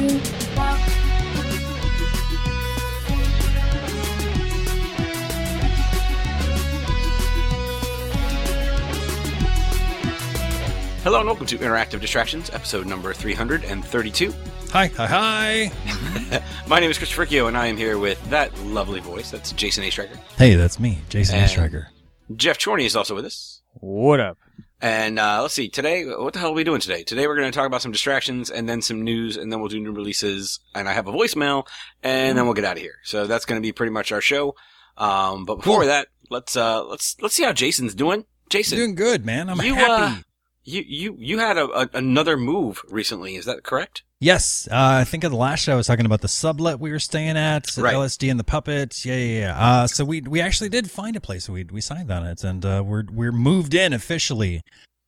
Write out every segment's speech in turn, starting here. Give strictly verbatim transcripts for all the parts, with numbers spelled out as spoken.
Hello and welcome to Interactive Distractions, episode number three hundred thirty-two. Hi, hi, hi. My name is Christopher Kyo, and I am here with that lovely voice. That's Jason A. Stryker. Hey, that's me, Jason A. Stryker. Jeff Chorney is also with us. What up? And uh, let's see, today, what the hell are we doing today? Today we're going to talk about some distractions, and then some news, and then we'll do new releases, and I have a voicemail, and then we'll get out of here. So that's going to be pretty much our show. Um, but before Cool. that, let's uh, let's let's see how Jason's doing. Jason, Doing good, man. I'm you, happy. Uh, you you you had a, a another move recently. Is that correct? Yes, uh, I think in the last show I was talking about the sublet we were staying at, Right. L S D and the Puppet. Yeah, yeah, yeah. Uh, so we we actually did find a place. We we signed on it, and uh, we're we're moved in officially.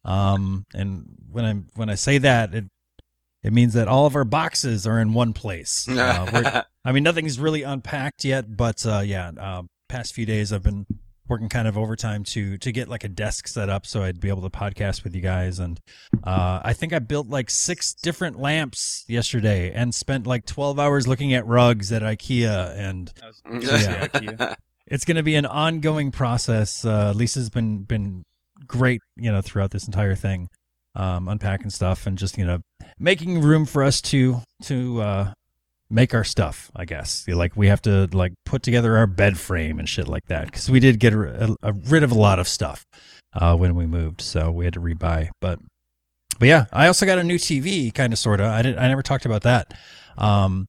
Um, and when I when I say that, it it means that all of our boxes are in one place. Uh, we're, I mean, nothing's really unpacked yet, but uh, yeah, uh, past few days I've been working kind of overtime to to get like a desk set up so I'd be able to podcast with you guys. And uh, I think I built like six different lamps yesterday and spent like twelve hours looking at rugs at IKEA. And Yeah. IKEA. it's going to be an ongoing process. Uh, Lisa's been been great, you know, throughout this entire thing, um, unpacking stuff and just, you know, making room for us to to uh, make our stuff, I guess. Like we have to like put together our bed frame and shit like that because we did get a, a, rid of a lot of stuff uh, when we moved, so we had to rebuy. But but yeah, I also got a new T V, kind of, sorta. I didn't. I never talked about that. Um,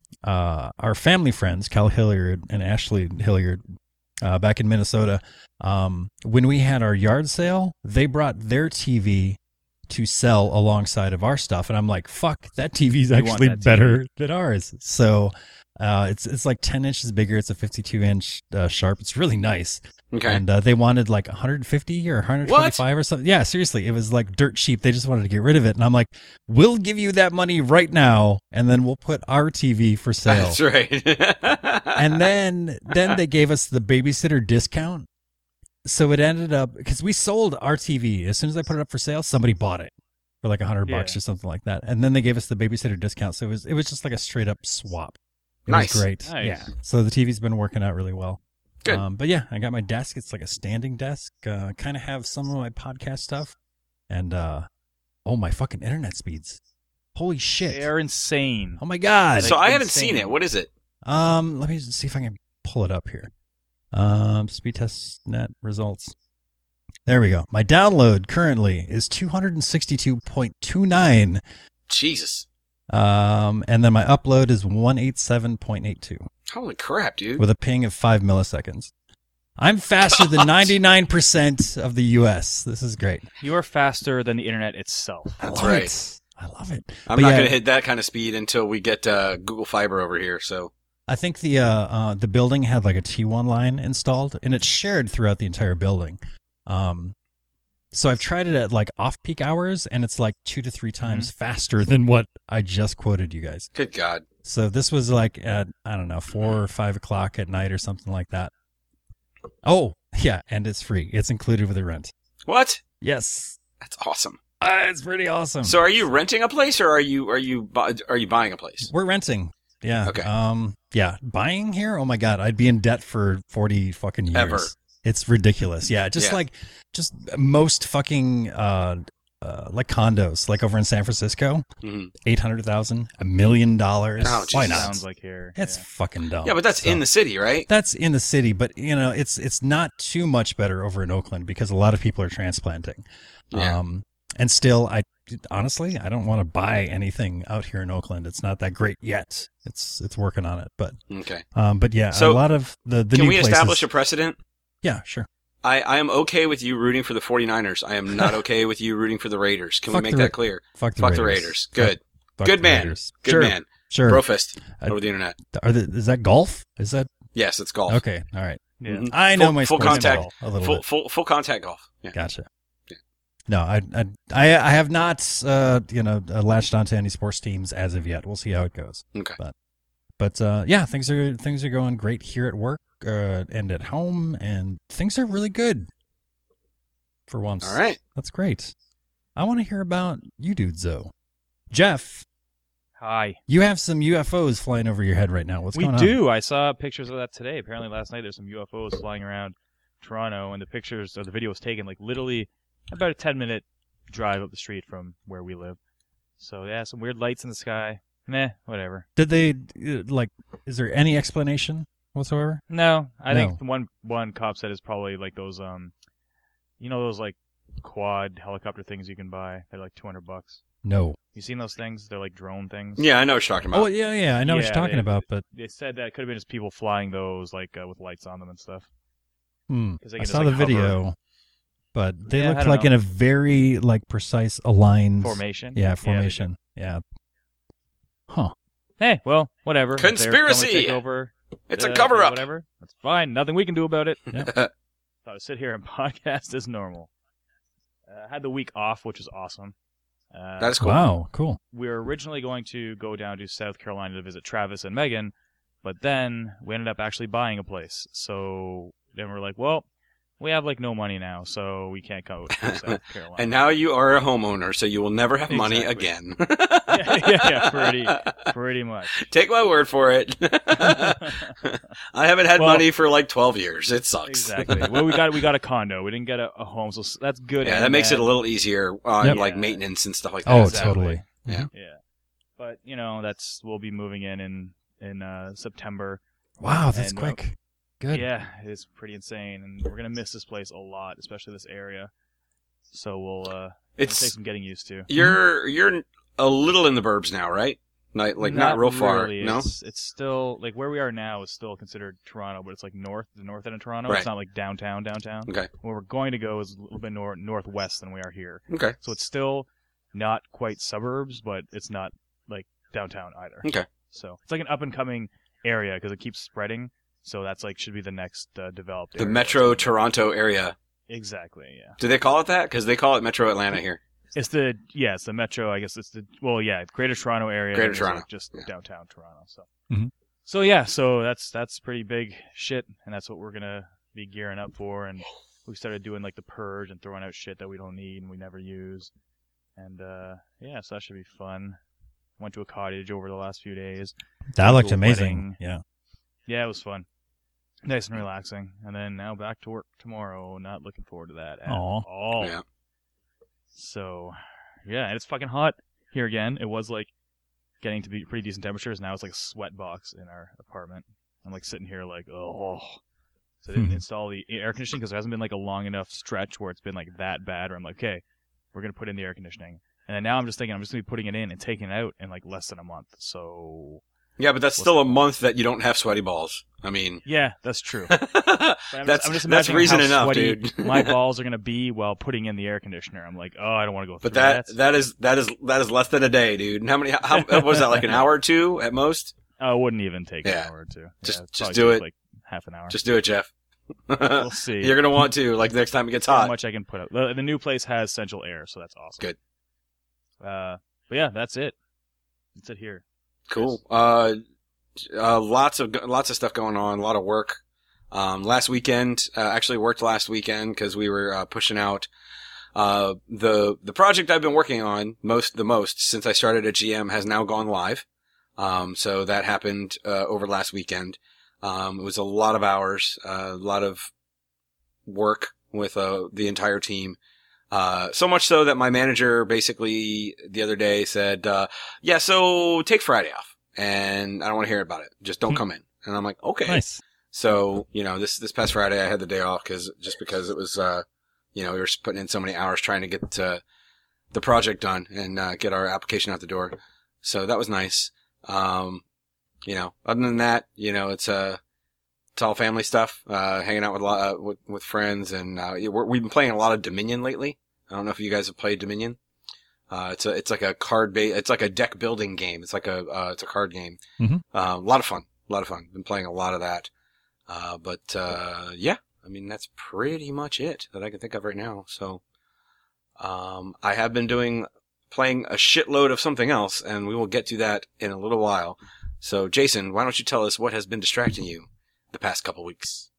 uh, our family friends, Cal Hilliard and Ashley Hilliard, uh, back in Minnesota, um, when we had our yard sale, they brought their T V to sell alongside of our stuff, and I'm like, fuck, that T V's You want actually that T V. better than ours. So uh it's it's like ten inches bigger. It's a fifty-two inch uh, sharp. It's really nice. Okay. And uh, they wanted like one hundred fifty or one twenty-five or something. Yeah, seriously, it was like dirt cheap. They just wanted to get rid of it, and I'm like, we'll give you that money right now, and then we'll put our T V for sale. That's right. And then then they gave us the babysitter discount. So it ended up, because we sold our T V. As soon as I put it up for sale, somebody bought it for like a hundred bucks Yeah. or something like that. And then they gave us the babysitter discount. So it was it was just like a straight up swap. It Nice. was great. Nice. Yeah. So the T V's been working out really well. Good. Um, but yeah, I got my desk. It's like a standing desk. Uh, kind of have some of my podcast stuff. And uh, oh, my fucking internet speeds. Holy shit. They're insane. Oh my God. So I haven't insane. seen it. What is it? Um, let me see if I can pull it up here. Um, speed test net results. There we go. My download currently is two sixty-two point two nine. Jesus. Um, and then my upload is one eighty-seven point eight two Holy crap, dude. with a ping of five milliseconds. I'm faster than ninety-nine percent of the U S. This is great. You are faster than the internet itself. I That's love right. it. I love it. I'm But not yeah, going to hit that kind of speed until we get uh, Google Fiber over here. So I think the uh, uh the building had like a T one line installed, and it's shared throughout the entire building. Um, so I've tried it at like off peak hours, and it's like two to three times faster than what I just quoted you guys. good God. So this was like at I don't know four or five o'clock at night or something like that. Oh yeah, and it's free. It's included with the rent. What? Yes, That's awesome. uh, it's pretty awesome. So are you renting a place or are you are you bu- are you buying a place? We're renting. Yeah. Okay. Um. Yeah. Buying here. Oh my God. I'd be in debt for forty fucking years. Ever. It's ridiculous. Yeah. Just Yeah. like, just most fucking uh, uh, like condos, like over in San Francisco, Mhm. eight hundred thousand, a million dollars. Oh, Why Jesus. not? Sounds like here. It's Yeah. fucking dumb. Yeah, but that's So- in the city, right? That's in the city, but you know, it's it's not too much better over in Oakland because a lot of people are transplanting. Yeah. Um, and still, I honestly, I don't want to buy anything out here in Oakland. It's not that great yet. It's it's working on it, but Okay. um, but yeah, So, a lot of the the Can new we places, establish a precedent? Yeah, sure. I, I am okay with you rooting for the 49ers. I am not okay with you rooting for the Raiders. Can Fuck we make the that Ra- clear? Fuck the Fuck Raiders. the Raiders. Good. Fuck Good the man. Raiders. Good sure, man. Sure. Bro fist I- over the internet. Are the, is that golf? Is that Yes, it's golf. okay? All right. Yeah. Mhm. I know Full- my full sports contact- ball a little Full, bit. full full contact golf. Yeah. Gotcha. Yeah. No, I, I, I, I have not, uh, you know, uh, latched onto any sports teams as of yet. We'll see how it goes. Okay. But, but uh, yeah, things are things are going great here at work uh, and at home, and things are really good. For once, All right. that's great. I want to hear about you dudes, though. Jeff, Hi. You have some U F Os flying over your head right now. What's we going on? do. I saw pictures of that today. Apparently last night there's some U F Os flying around Toronto, and the pictures or the video was taken like literally about a ten minute drive up the street from where we live. So yeah, some weird lights in the sky. Meh, whatever. Did they uh, like? Is there any explanation whatsoever? No, I No. think the one one cop said is probably like those um, you know those like quad helicopter things you can buy. They're like two hundred bucks. No. You seen those things? They're like drone things. Yeah, I know what you're talking about. Oh yeah, yeah. I know what Yeah, you're talking they- about, but They said that it could have been just people flying those like uh, with lights on them and stuff. hmm, 'Cause they I can just, saw like, the hover. video. But they Yeah, I looked don't like know. in a very like precise aligned Formation. Yeah, they formation. Yeah. Huh. Hey, well, whatever. If they're coming to Conspiracy! take over, It's a uh, cover-up. Whatever. That's fine. Nothing we can do about it. Yeah. So I sit here and podcast as normal. Uh, had the week off, which is awesome. Uh, That is cool. Wow. Cool. we were originally going to go down to South Carolina to visit Travis and Megan, but then we ended up actually buying a place. So then we're like, well, we have like no money now, so we can't go to South Carolina. And now you are a homeowner, so you will never have money Exactly. again. yeah, yeah, yeah, pretty, pretty much. Take my word for it. I haven't had Well- money for like twelve years. It sucks. Exactly. Well, we got we got a condo. We didn't get a, a home, so s- that's good. Yeah, and that makes it bad. a little easier on Yep. like Yeah. maintenance and stuff like that. Oh, Exactly. totally. Yeah. Yeah, but you know that's we'll be moving in in in uh, September. Wow, that's And, uh, quick. Good. Yeah, it's pretty insane, and we're gonna miss this place a lot, especially this area. So we'll uh, it'll take It's some getting used to. you're you're a little in the burbs now, right? Not, like not, real far. really. No. It's, it's still like where we are now is still considered Toronto, but it's like north, the north end of Toronto. Right. It's not like downtown, downtown. Okay. Where we're going to go is a little bit nor- northwest than we are here. Okay. So it's still not quite suburbs, but it's not like downtown either. Okay. So it's like an up and coming area because it keeps spreading. So that's like should be the next uh, developed. The area. Metro Toronto area. Exactly. Yeah. Do they call it that? Because they call it Metro Atlanta here. It's the yeah, it's the Metro. I guess it's the well, yeah, Greater Toronto area. Greater and it's, Toronto, like, just yeah. downtown Toronto. So. Mhm. So yeah, so that's that's pretty big shit, and that's what we're gonna be gearing up for. And we started doing like the purge and throwing out shit that we don't need and we never use. And uh yeah, so that should be fun. Went to a cottage over the last few days. That looked a amazing. wedding. Yeah. Yeah, it was fun. Nice and relaxing. And then now back to work tomorrow. Not looking forward to that at Aw. all. Yeah. So, yeah, and it's fucking hot here again. It was like getting to be pretty decent temperatures. Now it's like a sweat box in our apartment. I'm like sitting here like, oh. So I didn't Hmm. install the air conditioning because there hasn't been like a long enough stretch where it's been like that bad. Where I'm like, okay, we're gonna put in the air conditioning. And then now I'm just thinking I'm just gonna be putting it in and taking it out in like less than a month. So Yeah, but that's What's still a the- month that you don't have sweaty balls. I mean, yeah, that's true. But I'm that's just, I'm just that's imagining reason how enough, sweaty dude. my balls are gonna be while putting in the air conditioner. I'm like, oh, I don't want to go through But that that. that is that is that is less than a day, dude. And How many? How what was that? Like an hour or two at most? Oh, it wouldn't even take Yeah. an hour or two. Just- yeah, it'd just probably do take, it. Like half an hour. Just do it, Jeff. we'll see. You're gonna want to like next time it gets how hot. much I can put up. The, the new place has central air, so that's awesome. Good. Uh, but yeah, that's it. That's it here. Cool. Uh, uh, lots of lots of stuff going on. A lot of work. Um, last weekend, uh, actually worked last weekend because we were uh, pushing out uh, the the project I've been working on most the most since I started at G M has now gone live. Um, so that happened uh, over last weekend. Um, it was a lot of hours, uh, a lot of work with uh, the entire team. Uh, so much so that my manager basically the other day said, uh, yeah, so take Friday off and I don't want to hear about it. Just don't come in. And I'm like, okay. Nice. So, you know, this, this past Friday I had the day off cause, just because it was, uh, you know, we were putting in so many hours trying to get, uh, the project done and, uh, get our application out the door. So that was nice. Um, you know, other than that, you know, it's, uh, it's all family stuff, uh, hanging out with a lot, uh, with, with friends and, uh, we're, we've been playing a lot of Dominion lately. I don't know if you guys have played Dominion. Uh, it's a, it's like a card base, it's like a deck building game. It's like a, uh, it's a card game. Mhm. Uh, a lot of fun, a lot of fun. Been playing a lot of that. Uh, but, uh, yeah, I mean, that's pretty much it that I can think of right now. So, um, I have been doing, playing a shitload of something else and we will get to that in a little while. So, Jason, why don't you tell us what has been distracting you the past couple weeks?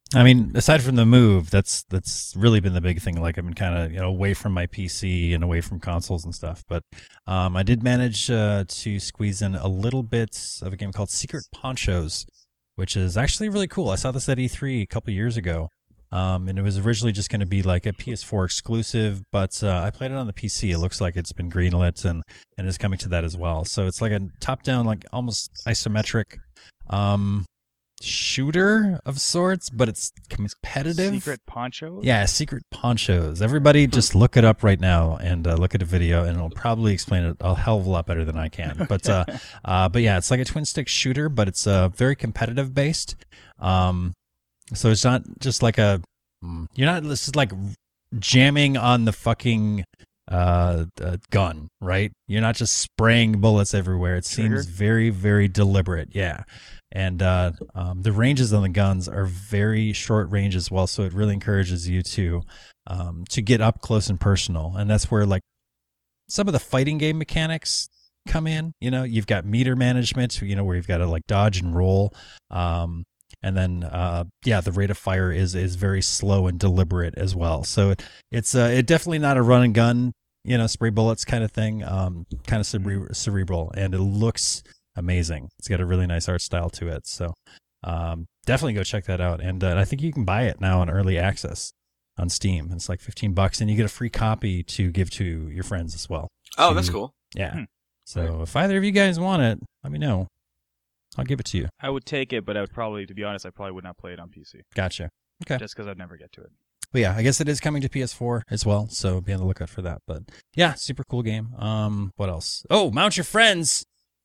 I mean, aside from the move, that's that's really been the big thing. Like I've been kind of you know away from my P C and away from consoles and stuff. But um, I did manage uh, to squeeze in a little bit of a game called Secret Ponchos, which is actually really cool. I saw this at E three a couple years ago, um, and it was originally just going to be like a P S four exclusive. But uh, I played it on the P C. It looks like it's been greenlit and and is coming to that as well. So it's like a top-down, like almost isometric. Um, shooter of sorts, but it's competitive. Secret Ponchos? Yeah, Secret Ponchos. Everybody just look it up right now and uh, look at a video, and it'll probably explain it a hell of a lot better than I can. But uh, uh, but yeah, it's like a twin stick shooter, but it's uh, very competitive based. Um, so it's not just like a you're not this is like jamming on the fucking uh, uh gun, right? You're not just spraying bullets everywhere. It Trigger? seems very very deliberate. Yeah. And uh, um, the ranges on the guns are very short range as well, so it really encourages you to um, to get up close and personal. And that's where like some of the fighting game mechanics come in. You know, you've got meter management, you know, where you've got to like dodge and roll. Um, and then uh, yeah, the rate of fire is is very slow and deliberate as well. So it, it's uh, it definitely not a run and gun, you know, spray bullets kind of thing. Um, kind of cere- cerebral, and it looks amazing. It's got a really nice art style to it. So um, definitely go check that out. And uh, I think you can buy it now in early access on Steam. It's like fifteen bucks, and you get a free copy to give to your friends as well. Oh, to, that's cool. Yeah. Hmm. So Right. if either of you guys want it, let me know. I'll give it to you. I would take it, but I would probably, to be honest, I probably would not play it on P C. Gotcha. Okay. Just because I'd never get to it. But yeah, I guess it is coming to P S four as well, so be on the lookout for that. But yeah, super cool game. Um, what else? Oh, Mount Your Friends.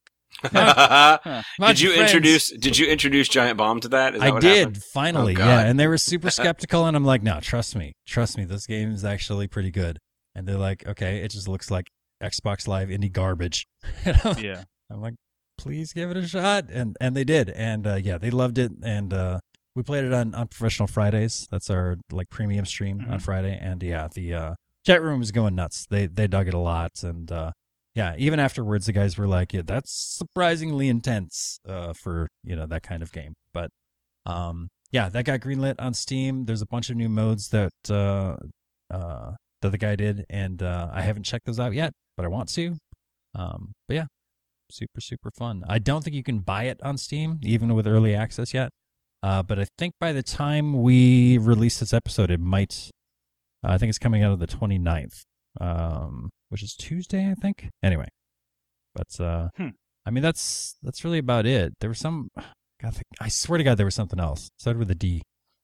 Mount did you Your Friends. introduce? Did you introduce Giant Bomb to that? Is that I what did happened? finally, Oh, God. yeah. And they were super skeptical, and I'm like, no, trust me, trust me, this game is actually pretty good. And they're like, okay, it just looks like Xbox Live indie garbage. And I'm, Yeah. I'm like, please give it a shot, and and they did, and uh, yeah, they loved it, and uh, we played it on on Professional Fridays. That's our like premium stream Mhm. on Friday, and yeah, the uh, chat room was going nuts. They they dug it a lot, and uh, yeah, even afterwards, the guys were like, yeah, that's surprisingly intense uh, for you know that kind of game. But um, yeah, that got greenlit on Steam. There's a bunch of new modes that uh, uh, that the guy did, and uh, I haven't checked those out yet, but I want to. Um, but yeah, super super fun. I don't think you can buy it on Steam, even with early access yet. Uh, but I think by the time we release this episode, it might. Uh, I think it's coming out of the twenty-ninth, um, which is Tuesday, I think. Anyway, but uh, Hmm. I mean that's that's really about it. There was some. God, I swear to God, there was something else. It started with a D.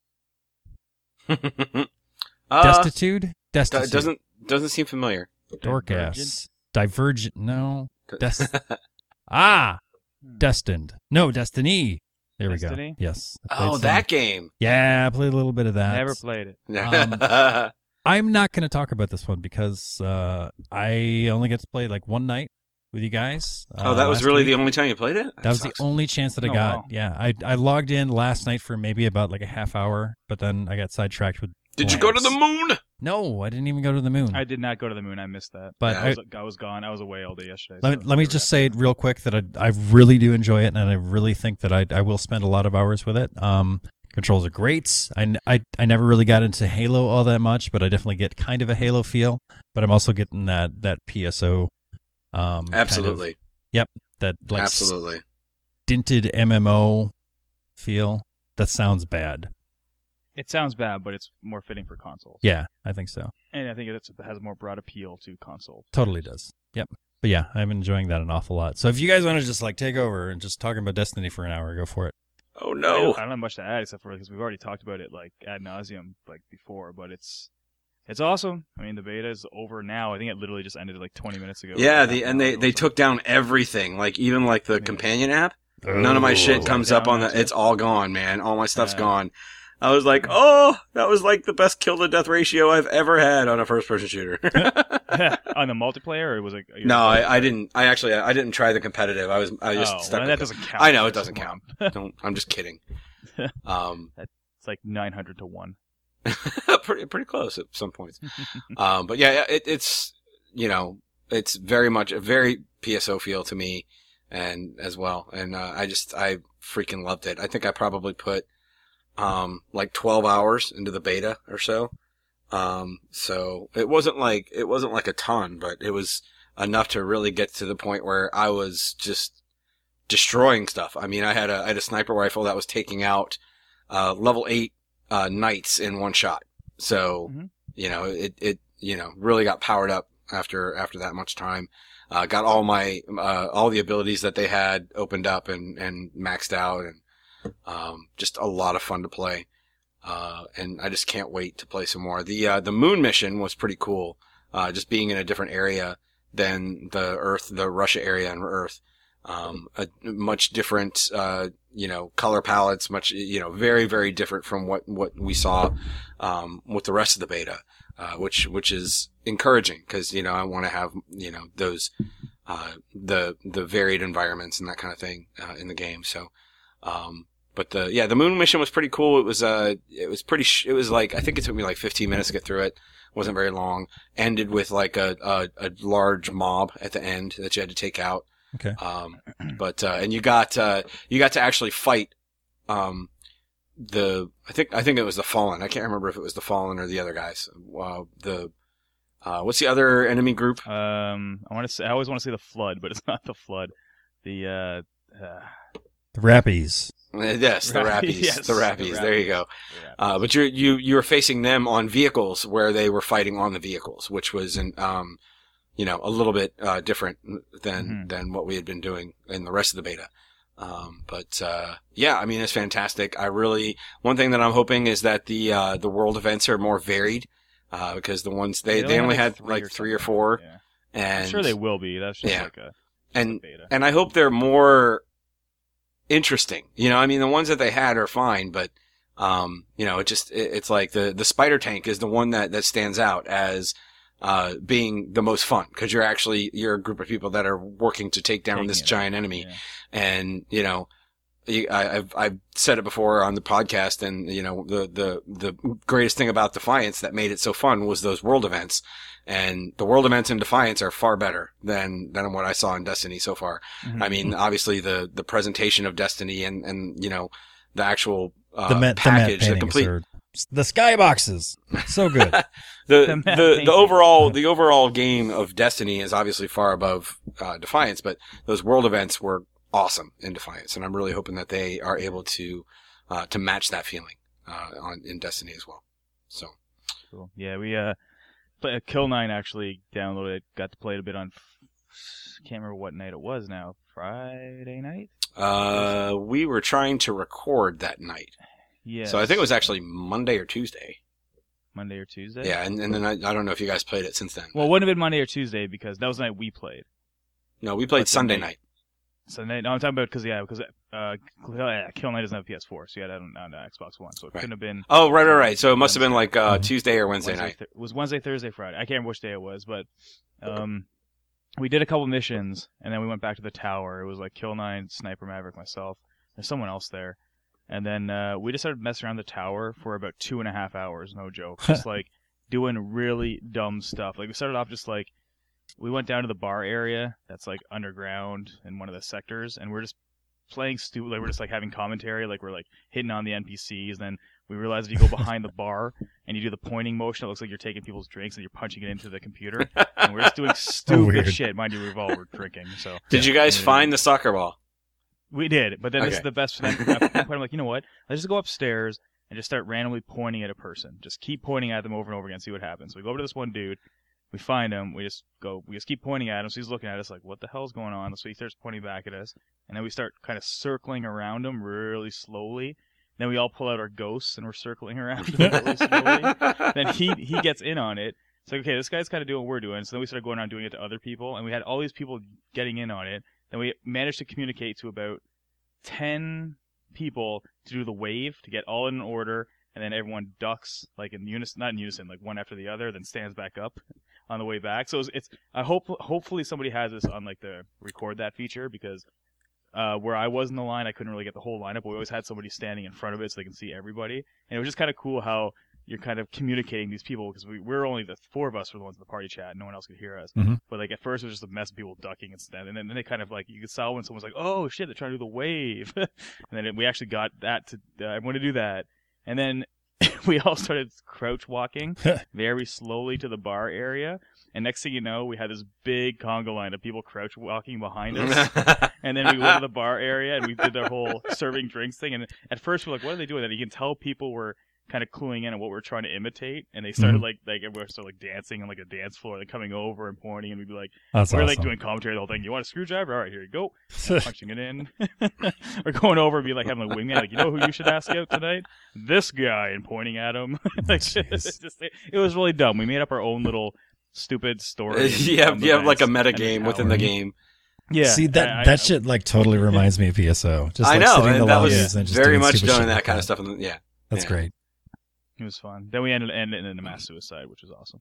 uh, Destitute. d- Destitute. doesn't doesn't seem familiar. Dorcas. Divergent. No. Des- ah, Destined. No, Destiny. There we Destiny? go. Yes. I played Oh, some- that game. Yeah, I played a little bit of that. Never played it. Um, I'm not going to talk about this one because uh, I only get to play like one night with you guys. Uh, oh, that was last really week. the only time you played it? That was the sucks. only chance that I Oh, got. wow. Yeah, I I logged in last night for maybe about like a half hour, but then I got sidetracked with. Did you go to the plans. moon? No, I didn't even go to the moon. I did not go to the moon. I missed that. But I I- was, I was gone. I was away all day yesterday. Let, so me- let me never just got say to it real quick that I I really do enjoy it, and I really think that I I will spend a lot of hours with it. Um, controls are great. I, n- I, I never really got into Halo all that much, but I definitely get kind of a Halo feel. But I'm also getting that that P S O. Um, kind of- Absolutely. that like Absolutely. stinted M M O feel. That sounds bad. It sounds bad, but it's more fitting for consoles. Yeah, I think so. And I think it's, it has more broad appeal to consoles. Totally does. Yep. But yeah, I'm enjoying that an awful lot. So if you guys want to just like take over and just talking about Destiny for an hour, go for it. Oh, I no. don't, I don't have much to add except for because we've already talked about it like ad nauseum like before, but it's it's awesome. I mean, the beta is over now. I think it literally just ended like twenty minutes ago. Yeah, Half the, an and hour they, ago they or took down everything, like even like the Yeah. companion app. None of my Oh. shit comes up on the. Down, It's all gone, man. All my stuff's Yeah. gone. I was like, oh, that was like the best kill to death ratio I've ever had on a first person shooter. something. On the multiplayer, or was it? no, I, I didn't. I actually, I didn't try the competitive. I was, I just oh, stuck. well, with that doesn't count. I know it Come doesn't on. count. Don't. I'm just kidding. Um, It's like nine hundred to one. pretty pretty close at some points. Um, but yeah, yeah, it, it's you know, it's very much a very P S O feel to me, and as well. And uh, I just I freaking loved it. I think I probably put um, like twelve hours into the beta or so. Um, so it wasn't like, it wasn't like a ton, but it was enough to really get to the point where I was just destroying stuff. I mean, I had a, I had a sniper rifle that was taking out, uh, level eight, uh, knights in one shot. So, Mm-hmm. you know, it, it, you know, really got powered up after, after that much time. Uh, got all my, uh, all the abilities that they had opened up and, and maxed out, and, um, just a lot of fun to play. Uh, and I just can't wait to play some more. The, uh, the moon mission was pretty cool. Uh, just being in a different area than the Earth, the Russia area on Earth. Um, a much different, uh, you know, color palettes, much, you know, very, very different from what, what we saw, um, with the rest of the beta, uh, which, which is encouraging because, you know, I want to have, you know, those, uh, the, the varied environments and that kind of thing, uh, in the game. So, um, but the, yeah, the moon mission was pretty cool. It was, uh, it was pretty, sh- it was like, I think it took me like fifteen minutes to get through it. Wasn't very long. Ended with like a, a, a large mob at the end that you had to take out. Okay. Um, but, uh, and you got, uh, you got to actually fight, um, the, I think, I think it was the Fallen. I can't remember if it was the Fallen or the other guys. Uh, the, uh, what's the other enemy group? Um, I want to say, I always want to say the Flood, but it's not the Flood. The, uh, uh The Rappies. Yes, the Ra- Rappies. yes, the Rappies. the There you go. The Rappies. Uh, but you you you were facing them on vehicles where they were fighting on the vehicles, which was an um, you know, a little bit uh different than Mhm. than what we had been doing in the rest of the beta. Um, but uh, yeah, I mean, it's fantastic. I really one thing that I'm hoping is that the uh the world events are more varied, uh, because the ones they they only had like three or four, Yeah. and I'm sure they will be. That's just Yeah. like a, and a beta. and I hope they're more interesting. You know, I mean, the ones that they had are fine, but, um, you know, it just, it, it's like the, the spider tank is the one that, that stands out as, uh, being the most fun because you're actually, you're a group of people that are working to take down Taking this it giant enemy. Yeah. And, you know, you- I, I've, I've said it before on the podcast, and, you know, the, the, the greatest thing about Defiance that made it so fun was those world events. And the world events in Defiance are far better than, than what I saw in Destiny so far. Mhm. I mean, obviously the, the presentation of Destiny and, and, you know, the actual, uh, the Met, package, the, the, Met complete, are, the skyboxes. So good. the, The the, Met the, paintings. overall, the overall game of Destiny is obviously far above, uh, Defiance, but those world events were awesome in Defiance. And I'm really hoping that they are able to, uh, to match that feeling, uh, on, in Destiny as well. So. Cool. Yeah, we, uh, play, Kill nine actually downloaded it, got to play it a bit on, can't remember what night it was now. Friday night? Uh, we were trying to record that night. Yeah. So I think it was actually Monday or Tuesday. Monday or Tuesday? Yeah, and, and then I, I don't know if you guys played it since then. Well, it wouldn't have been Monday or Tuesday because that was the night we played. No, we played What's the Sunday night? night. Sunday? No, I'm talking about because, yeah, because uh, Kill nine doesn't have P S four, so you had it on, on uh, Xbox One, so it Right. couldn't have been. Oh, right, right, right. So it must have been like uh, Mhm. Tuesday or Wednesday, Wednesday, night. th- it was Wednesday, Thursday, Friday. I can't remember which day it was, but um, we did a couple missions, and then we went back to the tower. It was like Kill nine, Sniper Maverick, myself. There's someone else there. And then uh, we just started messing around the tower for about two and a half hours, no joke. Just like doing really dumb stuff. Like we started off just like, we went down to the bar area that's like underground in one of the sectors, and we're just playing stupid. Like we're just like having commentary, like we're like hitting on the N P Cs. Then we realized if you go behind the bar and you do the pointing motion, it looks like you're taking people's drinks and you're punching it into the computer. And we're just doing stupid Weird. shit. Mind you, we've all were drinking. So Did you guys Yeah. find the soccer ball? we did, but then this Okay. is the best. Then at one point I'm like, you know what? Let's just go upstairs and just start randomly pointing at a person. Just keep pointing at them over and over again, see what happens. So we go over to this one dude. We find him. We just go. We just keep pointing at him. So he's looking at us like, "What the hell's going on?" So he starts pointing back at us, and then we start kind of circling around him really slowly. Then we all pull out our ghosts and we're circling around him really slowly. Then he he gets in on it. It's like, okay, this guy's kind of doing what we're doing. So then we started going around doing it to other people, and we had all these people getting in on it. Then we managed to communicate to about ten people to do the wave to get all in order, and then everyone ducks like in unison, not in unison, like one after the other, then stands back up on the way back. So it's, it's I hope hopefully somebody has this on like the record that feature, because uh, where I was in the line, I couldn't really get the whole lineup, but we always had somebody standing in front of it so they can see everybody, and it was just kind of cool how you're kind of communicating these people, because we we're only the four of us were the ones in the party chat, no one else could hear us. Mhm. But like at first it was just a mess of people ducking and stuff, and then, then they kind of like you could saw when someone's like, oh shit, they're trying to do the wave, and then it, we actually got that to uh, everyone to do that. And then we all started crouch walking very slowly to the bar area. And next thing you know, we had this big conga line of people crouch walking behind us. And then we went to the bar area and we did the whole serving drinks thing. And at first we're like, what are they doing? And you can tell people were kind of cluing in on what we're trying to imitate. And they started mm-hmm. like, like everyone started like dancing on like a dance floor, like coming over and pointing. And we'd be like, That's we're awesome. like doing commentary the whole thing. You want a screwdriver? All right, here you go. Punching it in. Or going over and be like having a wingman. Like, you know who you should ask out tonight? This guy. And pointing at him. Like, it's just, it was really dumb. We made up our own little stupid story. you have, you have like a meta game within the game. Yeah. See, that I, I, that shit like totally reminds me of P S O. Just I like know, sitting in the and that was lobbies and just very doing much stupid doing shit that like kind that. of stuff. In the, yeah. That's yeah. great. It was fun. Then we ended, ended in a mass suicide, which was awesome.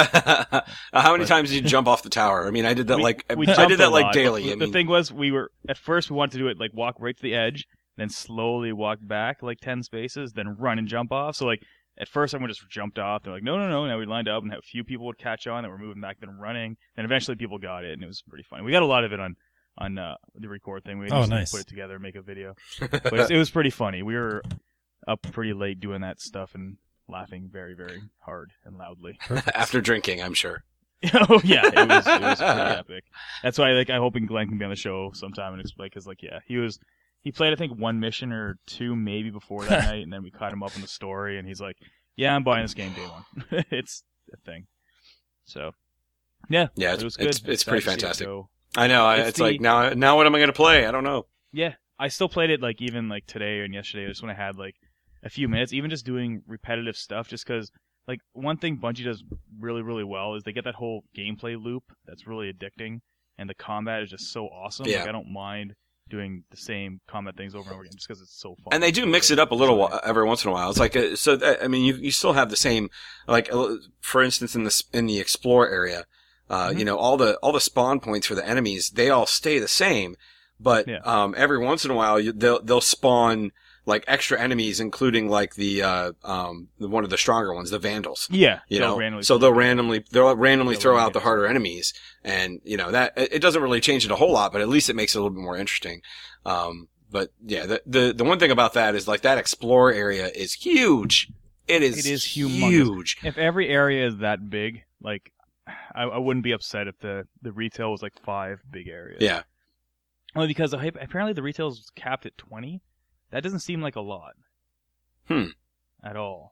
How many But- times did you jump off the tower? I mean, I did that We- like we I jumped did a that like lot, daily. but I The mean, thing was, we were at first we wanted to do it like walk right to the edge, then slowly walk back like ten spaces, then run and jump off. So like at first everyone just jumped off. They're like, no, no, no. Now we lined up and a few people would catch on. Then we're moving back, then running. Then eventually people got it, and it was pretty funny. We got a lot of it on on uh, the record thing. We Oh, just nice. put it together, and make a video. But it, it was pretty funny. We were up pretty late doing that stuff and laughing very, very hard and loudly. after drinking, I'm sure. Oh yeah, it was it was pretty epic. That's why like I'm hoping Glenn can be on the show sometime and explain, because like yeah, he was he played I think one mission or two maybe before that night, and then we caught him up in the story, and he's like, yeah, I'm buying this game day one. It's a thing. So yeah, Yeah, it it's was good. it's, it's pretty Sad to see it fantastic. go. I know. I, It's it's the- like now now what am I going to play? I don't know. Yeah, I still played it like even like today and yesterday, just when I had like a few minutes, even just doing repetitive stuff, just because like one thing Bungie does really really well is they get that whole gameplay loop that's really addicting, and the combat is just so awesome. Yeah. Like I don't mind doing the same combat things over and over again just because it's so fun. And they do mix it up a little while, every once in a while. It's like uh so. that- I mean, you you still have the same, like uh, for instance, in the s- in the explore area, uh, Mhm. you know, all the all the spawn points for the enemies, they all stay the same, but Yeah. um, every once in a while, you, they'll they'll spawn like extra enemies, including like the uh um the, one of the stronger ones, the Vandals. Yeah, You they'll know, randomly so pull they'll it. randomly they'll randomly They'll throw randomly out the get harder enemies, and you know that it it doesn't really change it a whole lot, but at least it makes it a little bit more interesting. Um, but yeah, the the the one thing about that is like that explore area is huge. It is It is humongous. huge. If every area is that big, like I, I wouldn't be upset if the the retail was like five big areas. Yeah, Only because uh, apparently the retail is capped at twenty. That doesn't seem like a lot. Hmm. At all.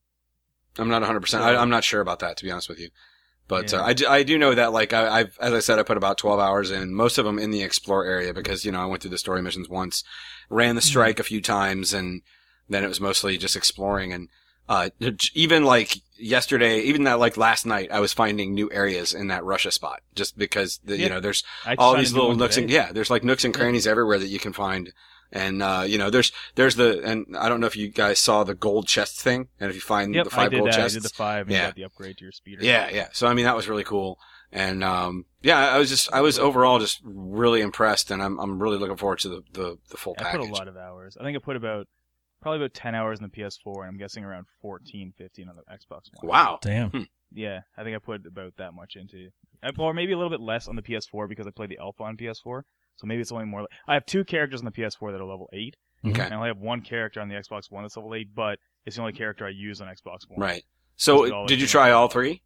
I'm not one hundred percent. I, I'm not sure about that, to be honest with you. But Yeah. uh, I, do, I do know that, like, I, I've, as I said, I put about twelve hours in, most of them in the explore area because, you know, I went through the story missions once, ran the strike a few times, and then it was mostly just exploring. And uh, even, like, yesterday, even that, like, last night, I was finding new areas in that Russia spot just because, the, you Yeah. know, there's I all tried these to do little one nooks and, today. yeah, there's, like, nooks and crannies everywhere that you can find. And, uh, you know, there's, there's the, and I don't know if you guys saw the gold chest thing, and if you find Yep, the five I did gold that. chests. I did the five and Yeah. you got the upgrade to your speeder. Yeah, yeah. So I mean, that was really cool, and um, yeah, I was just, I was overall just really impressed, and I'm, I'm really looking forward to the, the, the full I package. put a lot of hours. I think I put about, probably about ten hours in the P S four, and I'm guessing around fourteen, fifteen on the Xbox One. Wow. Damn. Yeah, I think I put about that much into, or maybe a little bit less on the P S four because I played the Alpha on P S four. So maybe it's only more. I have two characters on the P S four that are level eight. Okay. And I only have one character on the Xbox One that's level eight, but it's the only character I use on Xbox One. Right. Is it So all did you like- try all three?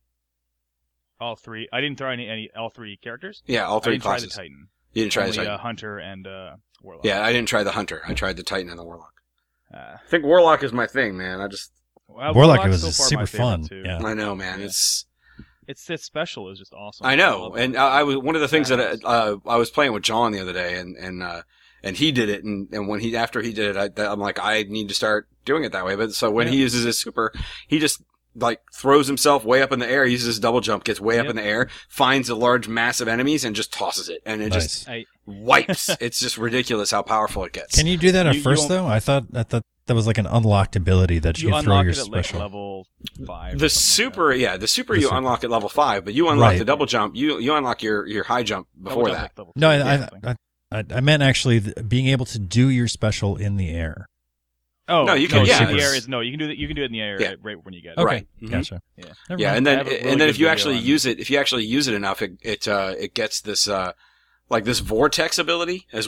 All three. I didn't try any, any all three characters. Yeah, all I three didn't classes. try the Titan. You didn't try Only, the Titan. Uh, Hunter and uh, Warlock. Yeah, I didn't try the Hunter. I tried the Titan and the Warlock. Uh, I think Warlock is my thing, man. I just, well, Warlock Warlock's was so far super my favorite, fun. Too. Yeah. I know, man. Yeah. It's, It's its special is just awesome. I know, love and it. I, I was one of the things that Badass. uh, I was playing with John the other day, and and uh, and he did it, and, and when he after he did it, I, I'm like, I need to start doing it that way. But so when Yeah. he uses his super, he just like throws himself way up in the air, uses his double jump, gets way up Yep. in the air, finds a large mass of enemies, and just tosses it, and it Nice. just I, wipes. It's just ridiculous how powerful it gets. Can you do that at You- you first won't- though? I thought I thought that was like an unlocked ability that you, you could throw unlock your it at like special. level five. or The something like super, yeah, the super The you super. unlock at level five, but you unlock Right. the double jump. You you unlock your your high jump that. before Double jump, that. like level No, three or I, something. I, I I meant actually th- being able to do your special in the air. Oh No, you can- no, yeah, the it's- air is no. You can do that. You can do it in the air Yeah. right, right when you get it. Okay, Right. Mhm. gotcha. Yeah. Never Yeah, mind. and I then have a really and then good if you video actually on- use it, if you actually use it enough, it it uh, it gets this uh like this vortex ability as well.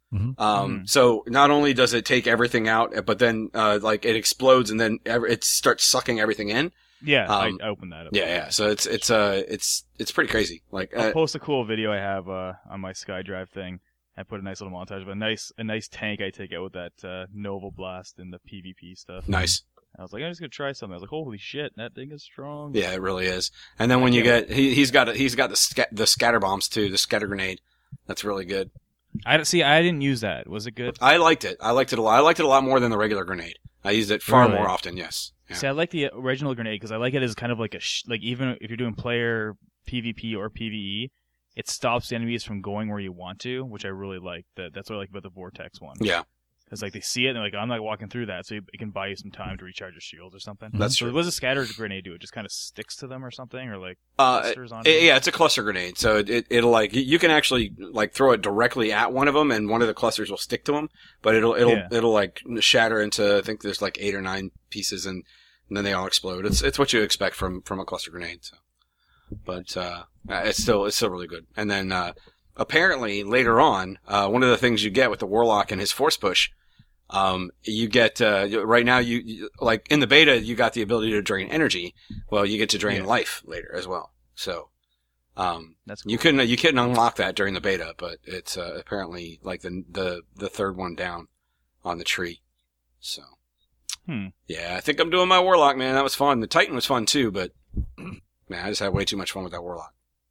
Mhm. Um, Mm. so not only does it take everything out, but then, uh, like it explodes and then ev- it starts sucking everything in. Yeah, Um, I, I opened that up. Yeah, yeah. So it's, it's, uh, it's, it's pretty crazy. Like, I'll uh, post a cool video I have uh, on my SkyDrive thing. I put a nice little montage of a nice a nice tank I take out with that uh, Nova Blast and the PvP stuff. nice. I was like, I'm just gonna try something. I was like, holy shit, that thing is strong. Yeah, it really is. And then when you get, he, he's got, he's got the, sca- the scatter bombs too, the scatter grenade. That's really good. I don't see. I didn't use that. Was it good? I liked it. I liked it a lot. I liked it a lot more than the regular grenade. I used it far Really? more often. Yes. Yeah. See, I like the original grenade because I like it as kind of like a sh- like even if you're doing player PvP or PvE, it stops the enemies from going where you want to, which I really like. That that's what I like about the Vortex one. Yeah. Because like they see it and they're like, I'm not walking through that, so it can buy you some time to recharge your shields or something. That's so true. What does a scatter grenade do? It just kind of sticks to them or something, or like Uh, clusters on it- them? yeah, it's a cluster grenade. So it, it, it'll like, you can actually like throw it directly at one of them and one of the clusters will stick to them, but it'll, it'll, Yeah. it'll like shatter into, I think there's like eight or nine pieces and, and then they all explode. It's, it's what you expect from, from a cluster grenade. So, but, uh, it's still, it's still really good. And then, uh, apparently later on, uh, one of the things you get with the Warlock and his force push, um, you get, uh, right now you, you, like in the beta, you got the ability to drain energy. Well, you get to drain Yeah. life later as well. So, um, That's cool. you couldn't, you couldn't unlock that during the beta, but it's, uh, apparently like the, the, the third one down on the tree. So, Hmm. yeah, I think I'm doing my Warlock, man. That was fun. The Titan was fun too, but man, I just had way too much fun with that Warlock.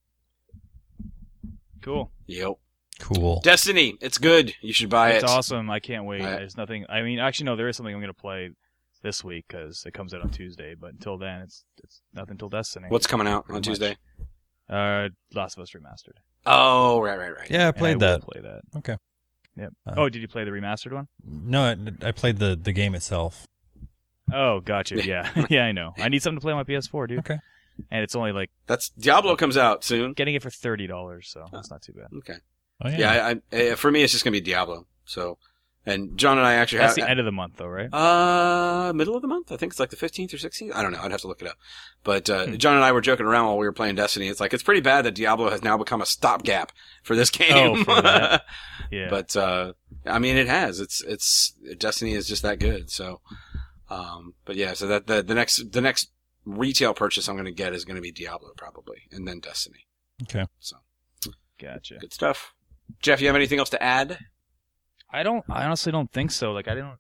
Cool. Yep. Cool. Destiny. It's good. You should buy It's it. awesome. I can't wait. I- There's nothing. I mean, actually, no. There is something I'm gonna play this week because it comes out on Tuesday. But until then, it's it's nothing till Destiny. What's coming out Pretty on much. Tuesday? Uh, Last of Us Remastered. Oh, right, right, right. Yeah, I And played will that. Play that. Okay. Yep. Uh, oh, did you play the remastered one? No, I, I played the, the game itself. Oh, gotcha. Yeah, yeah, I know. I need something to play on my P S four, dude. Okay. And it's only like That's Diablo comes out soon. getting it for thirty dollars, so that's not too bad. Okay. Oh, yeah. Yeah, I, I, uh, for me, it's just gonna be Diablo. So, and John and I actually That's have the end of the month, though, right? uh middle of the month. I think it's like the fifteenth or sixteenth. I don't know. I'd have to look it up. But uh, Hmm. John and I were joking around while we were playing Destiny. It's like it's pretty bad that Diablo has now become a stopgap for this game. Oh, for that. Yeah. But uh, I mean, it has. It's it's Destiny is just that good. So, um, but yeah. So that the the next the next retail purchase I'm going to get is going to be Diablo probably, and then Destiny. Okay. So Gotcha. good stuff. Jeff, you have anything else to add? I don't. I honestly don't think so. Like, I didn't.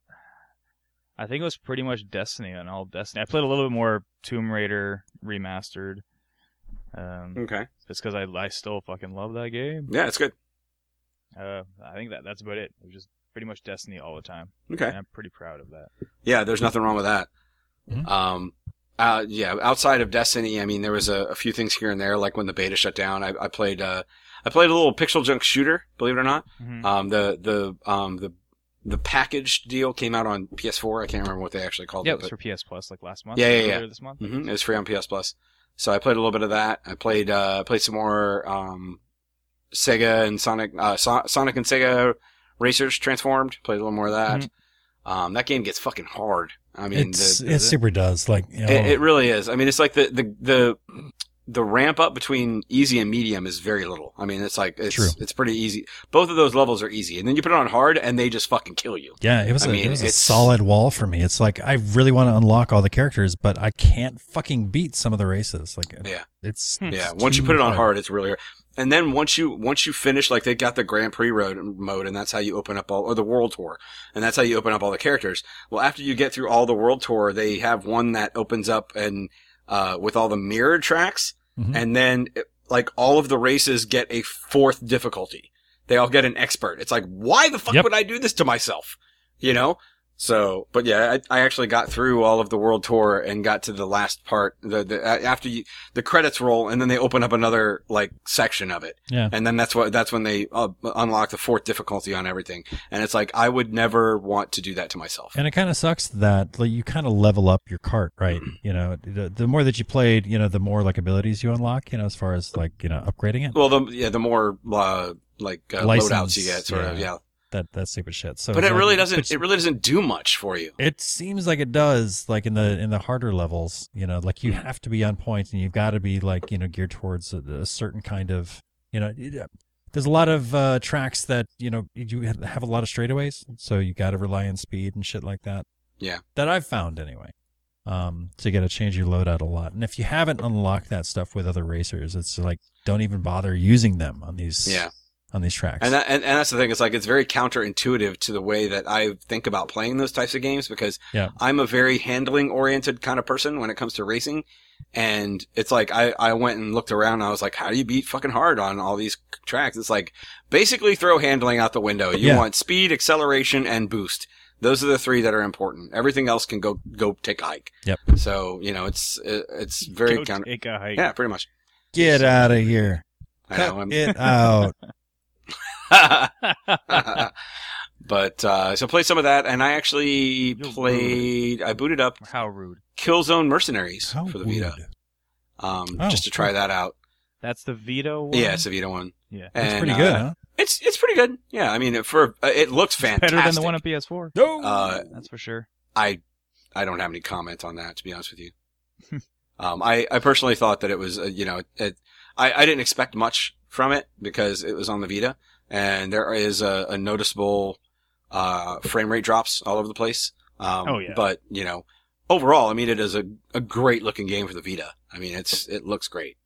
I think it was pretty much Destiny on all Destiny. I played a little bit more Tomb Raider remastered. Um, Okay. just because I I still fucking love that game. Yeah, it's good. Uh, I think that that's about it. It was just pretty much Destiny all the time. Okay. And I'm pretty proud of that. Yeah, there's nothing wrong with that. Mhm. Um, uh, yeah, outside of Destiny, I mean, there was a, a few things here and there, like when the beta shut down. I, I played, uh, I played a little pixel junk shooter, believe it or not. Mhm. Um, the, the, um, the, the package deal came out on P S four. I can't remember what they actually called yeah, it. it was but- for P S Plus like last month. Yeah, yeah, earlier yeah. This month. Mhm, it was free on P S Plus. So I played a little bit of that. I played, uh, played some more, um, Sega and Sonic, uh, so- Sonic and Sega Racers Transformed. Played a little more of that. Mm-hmm. Um, that game gets fucking hard. I mean, It's, the, the, it super does. Like, you know, It, it really is. I mean, it's like the, the, the, the ramp up between easy and medium is very little. I mean, it's like, it's, True. it's pretty easy. Both of those levels are easy. And then you put it on hard and they just fucking kill you. yeah, it was, I a, mean, it was a it's- solid wall for me. It's like, I really want to unlock all the characters, but I can't fucking beat some of the races. Like, Yeah. it's, Hmm. Yeah. it's Once you too put it on hard. hard, it's really hard. And then once you, once you finish, like they got the Grand Prix road mode and that's how you open up all, or the World Tour. And that's how you open up all the characters. Well, after you get through all the World Tour, they have one that opens up and, uh, with all the mirrored tracks. Mhm. And then it, like all of the races get a fourth difficulty. They all get an expert. It's like, why the fuck Yep. would I do this to myself? You know? So, but yeah, I, I actually got through all of the world tour and got to the last part, the, the, after you, the credits roll and then they open up another, like, section of it. Yeah. And then that's what, that's when they uh, unlock the fourth difficulty on everything. And it's like, I would never want to do that to myself. And it kind of sucks that like, you kind of level up your cart, right? You know, the, the more that you played, you know, the more like abilities you unlock, you know, as far as like, you know, upgrading it. Well, the, yeah, the more, uh, like, uh, License, loadouts you get, sort of, yeah. yeah. That, that stupid shit. So But it's it like- really doesn't, but it really doesn't do much for you. It seems like it does, like in the in the harder levels, you know, like you have to be on point and you've got to be like, you know, geared towards a, a certain kind of, you know, it- there's a lot of uh, tracks that you know you have a lot of straightaways, so you got to rely on speed and shit like that. Yeah, that I've found anyway. Um, so you got to change your loadout a lot, and if you haven't unlocked that stuff with other racers, it's like don't even bother using them on these. Yeah. On these tracks. And, that, and and that's the thing. It's like it's very counterintuitive to the way that I think about playing those types of games because yeah. I'm a very handling oriented kind of person when it comes to racing. And it's like I, I went and looked around and I was like, how do you beat fucking hard on all these tracks? It's like basically throw handling out the window. You yeah. want speed, acceleration, and boost. Those are the three that are important. Everything else can go go take a hike. Yep. So, you know, it's it's very go counter. Take a hike. Yeah, pretty much. Get out of here. I Cut know. I'm, it out. But uh so played some of that, and I actually You're played. I booted up How rude. Killzone Mercenaries How for the Vita, rude. um, Oh, just to try cool. that out. That's the Vito one? Yeah, it's a Vita one. Yeah. That's And, pretty uh, good, huh? It's it's pretty good. Yeah, I mean, for uh, it looks fantastic. Better than the one on P S four. No. Uh, That's for sure. I I don't have any comment on that, to be honest with you. um, I I personally thought that it was, uh, you know, it, I I didn't expect much from it because it was on the Vita, and there is a, a noticeable uh frame rate drops all over the place. Um, Oh, yeah. But you know, overall, I mean, it is a a great looking game for the Vita. I mean, it's it looks great.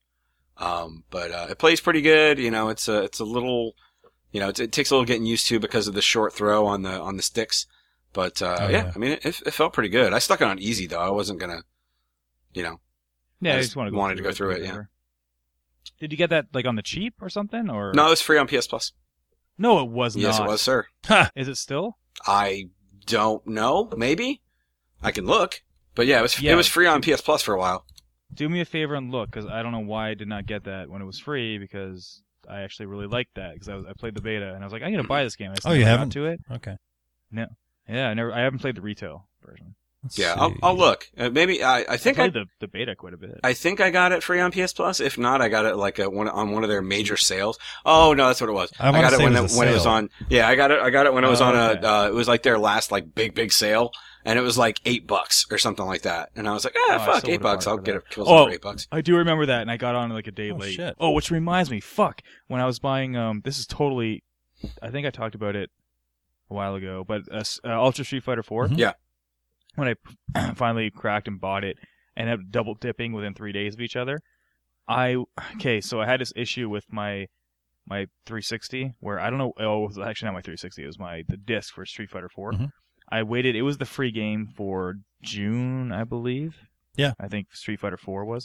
Um, but uh, it plays pretty good. You know, it's a it's a little, you know, it's, it takes a little getting used to because of the short throw on the on the sticks. But uh, Oh, yeah, yeah. I mean, it, it felt pretty good. I stuck it on easy though. I wasn't gonna, you know. Yeah, I I just just want to go wanted to through go through it, yeah. whatever. Did you get that like on the cheap or something? Or No, it was free on P S Plus. No, it was Yes, not. it was, sir. Is it still? I don't know. Maybe I can look. But yeah, it was Yeah. it was free on P S Plus for a while. Do me a favor and look, because I don't know why I did not get that when it was free, because I actually really liked that, because I, was- I played the beta, and I was like, I'm going to buy this game. I just Oh, never you got haven't? to it. Okay. Yeah, I never. I haven't played the retail version. Let's Yeah, see. I'll, I'll look. Uh, maybe I, I think I I, played the, the beta quite a bit. I think I got it free on P S Plus. If not, I got it like a, one on one of their major sales. Oh no, that's what it was. I I, wanna got it say when it it, was a when it was sale. on. Yeah, I got it. I got it when it was Oh, on okay. a. Uh, it was like their last like big big sale, and it was like eight bucks or something like that. And I was like, ah, Oh, I fuck, still eight would've bucks. bought I'll for get that. a Killzone Oh. for eight bucks. I do remember that, and I got on like a day Oh, late. shit. Oh, which reminds me, fuck. When I was buying, um, this is totally. I think I talked about it a while ago, but uh, s- uh, Ultra Street Fighter four. Mhm. Yeah. When I finally cracked and bought it, and had double dipping within three days of each other. I okay, so I had this issue with my my three sixty where I don't know. Oh, it was actually not my three sixty. It was my the disc for Street Fighter four. Mhm. I waited. It was the free game for June, I believe. Yeah. I think Street Fighter four was.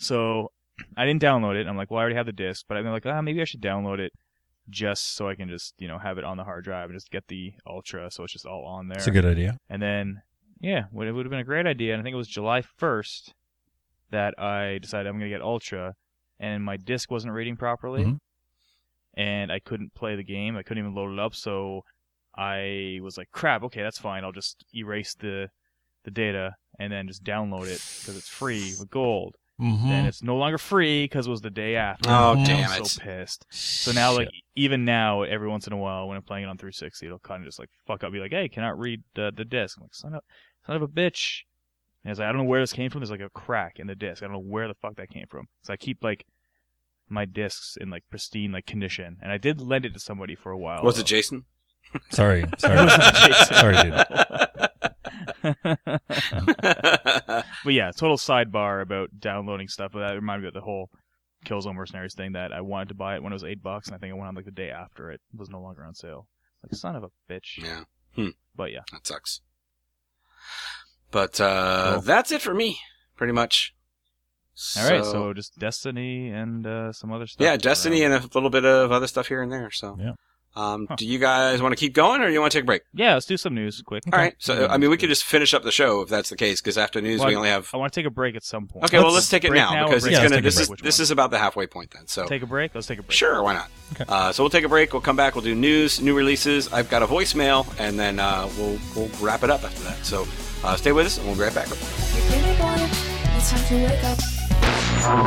So I didn't download it. I'm like, well, I already have the disc, but I'm like, ah, maybe I should download it just so I can just you know have it on the hard drive and just get the Ultra, so it's just all on there. It's a good idea. And then, yeah, would- it would have been a great idea. And I think it was July first that I decided I'm going to get Ultra, and my disc wasn't reading properly, Mhm. and I couldn't play the game. I couldn't even load it up, so I was like, crap, okay, that's fine. I'll just erase the the data and then just download it because it's free with gold. Mm-hmm. Then it's no longer free because it was the day after. Oh, And damn I'm it. so pissed. So now, like, even now, every once in a while, when I'm playing it on three sixty, it'll kind of just like fuck up, be like, "Hey, cannot read the the disc." I'm like, "Son of, son of a bitch!" And it's like, I don't know where this came from. There's like a crack in the disc. I don't know where the fuck that came from. So I keep like my discs in like pristine like condition, and I did lend it to somebody for a while. Was though. it Jason? Sorry. It Sorry. wasn't Jason. Sorry, dude. But yeah, total sidebar about downloading stuff. But that reminded me of the whole Killzone Mercenaries thing that I wanted to buy it when it was eight bucks, and I think I went on like the day after it was no longer on sale. Like, son of a bitch. Yeah, But yeah. that sucks. But uh, Cool. that's it for me, pretty much. All right, so just Destiny and uh, some other stuff. yeah, Destiny and a little bit of other stuff here and there. So, Yeah. um, Huh. do you guys want to keep going, or you want to take a break? Yeah, let's do some news quick. All right. So, I mean, we could just finish up the show if that's the case, because after news Well, we only have. I want to take a break at some point. Okay, well, Let's let's take it break now, now or because break it's Yeah, let's gonna. take a This break. is Which this one? is about the halfway point then. So, Take a break. Let's take a break. sure, why not? Okay. Uh, so we'll take a break. We'll come back. We'll do news, new releases. I've got a voicemail, and then uh, we'll we'll wrap it up after that. So, uh, stay with us, and we'll be right back. Pretty boy, it's time to wake up.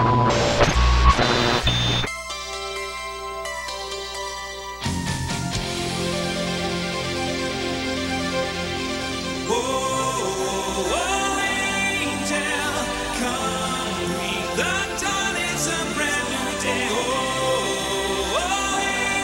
The dawn is a brand new day. Oh, oh,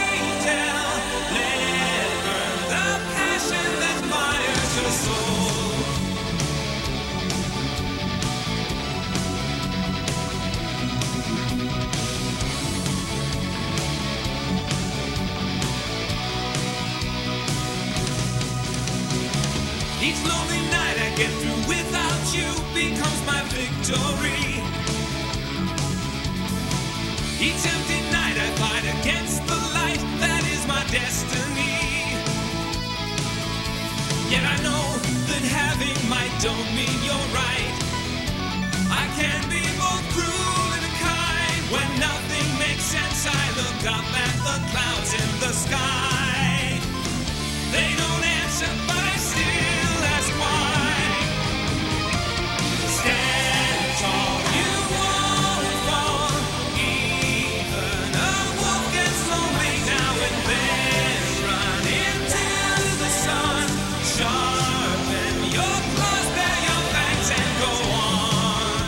Each lonely night I get through without you becomes my victory. Each empty night I fight against the light, that is my destiny. Yet I know that having might don't mean you're right. I can be both cruel and kind. When nothing makes sense I look up at the clouds in the sky. They don't answer but I still ask why. Stand tall, you won't fall. Even a wolf gets lonely now and then. Run into the sun, sharpen your claws, bare your fangs and go on.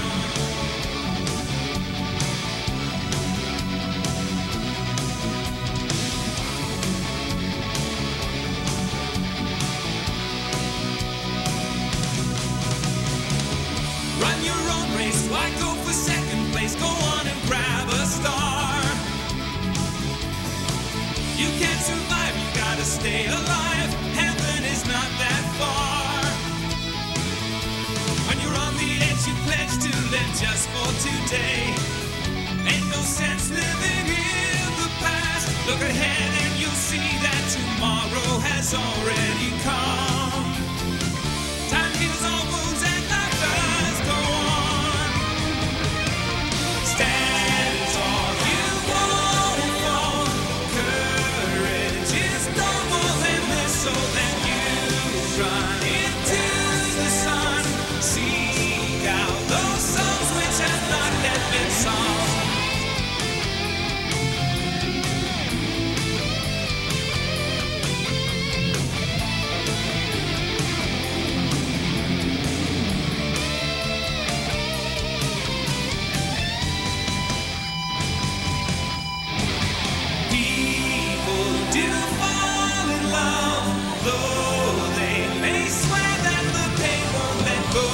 Run your own race, why go for second place? Go on and grab a star. You can't survive, you gotta stay alive. Heaven is not that far. When you're on the edge, you pledge to live just for today. Ain't no sense living in the past. Look ahead and you'll see that tomorrow has already come. Time heals all wounds and life does go on. Stand tall, you won't fall. Courage is noble and this, so then you run into the sun. Seek out those souls which have not yet been solved. People do fall in love, though they may swear that the pain won't let go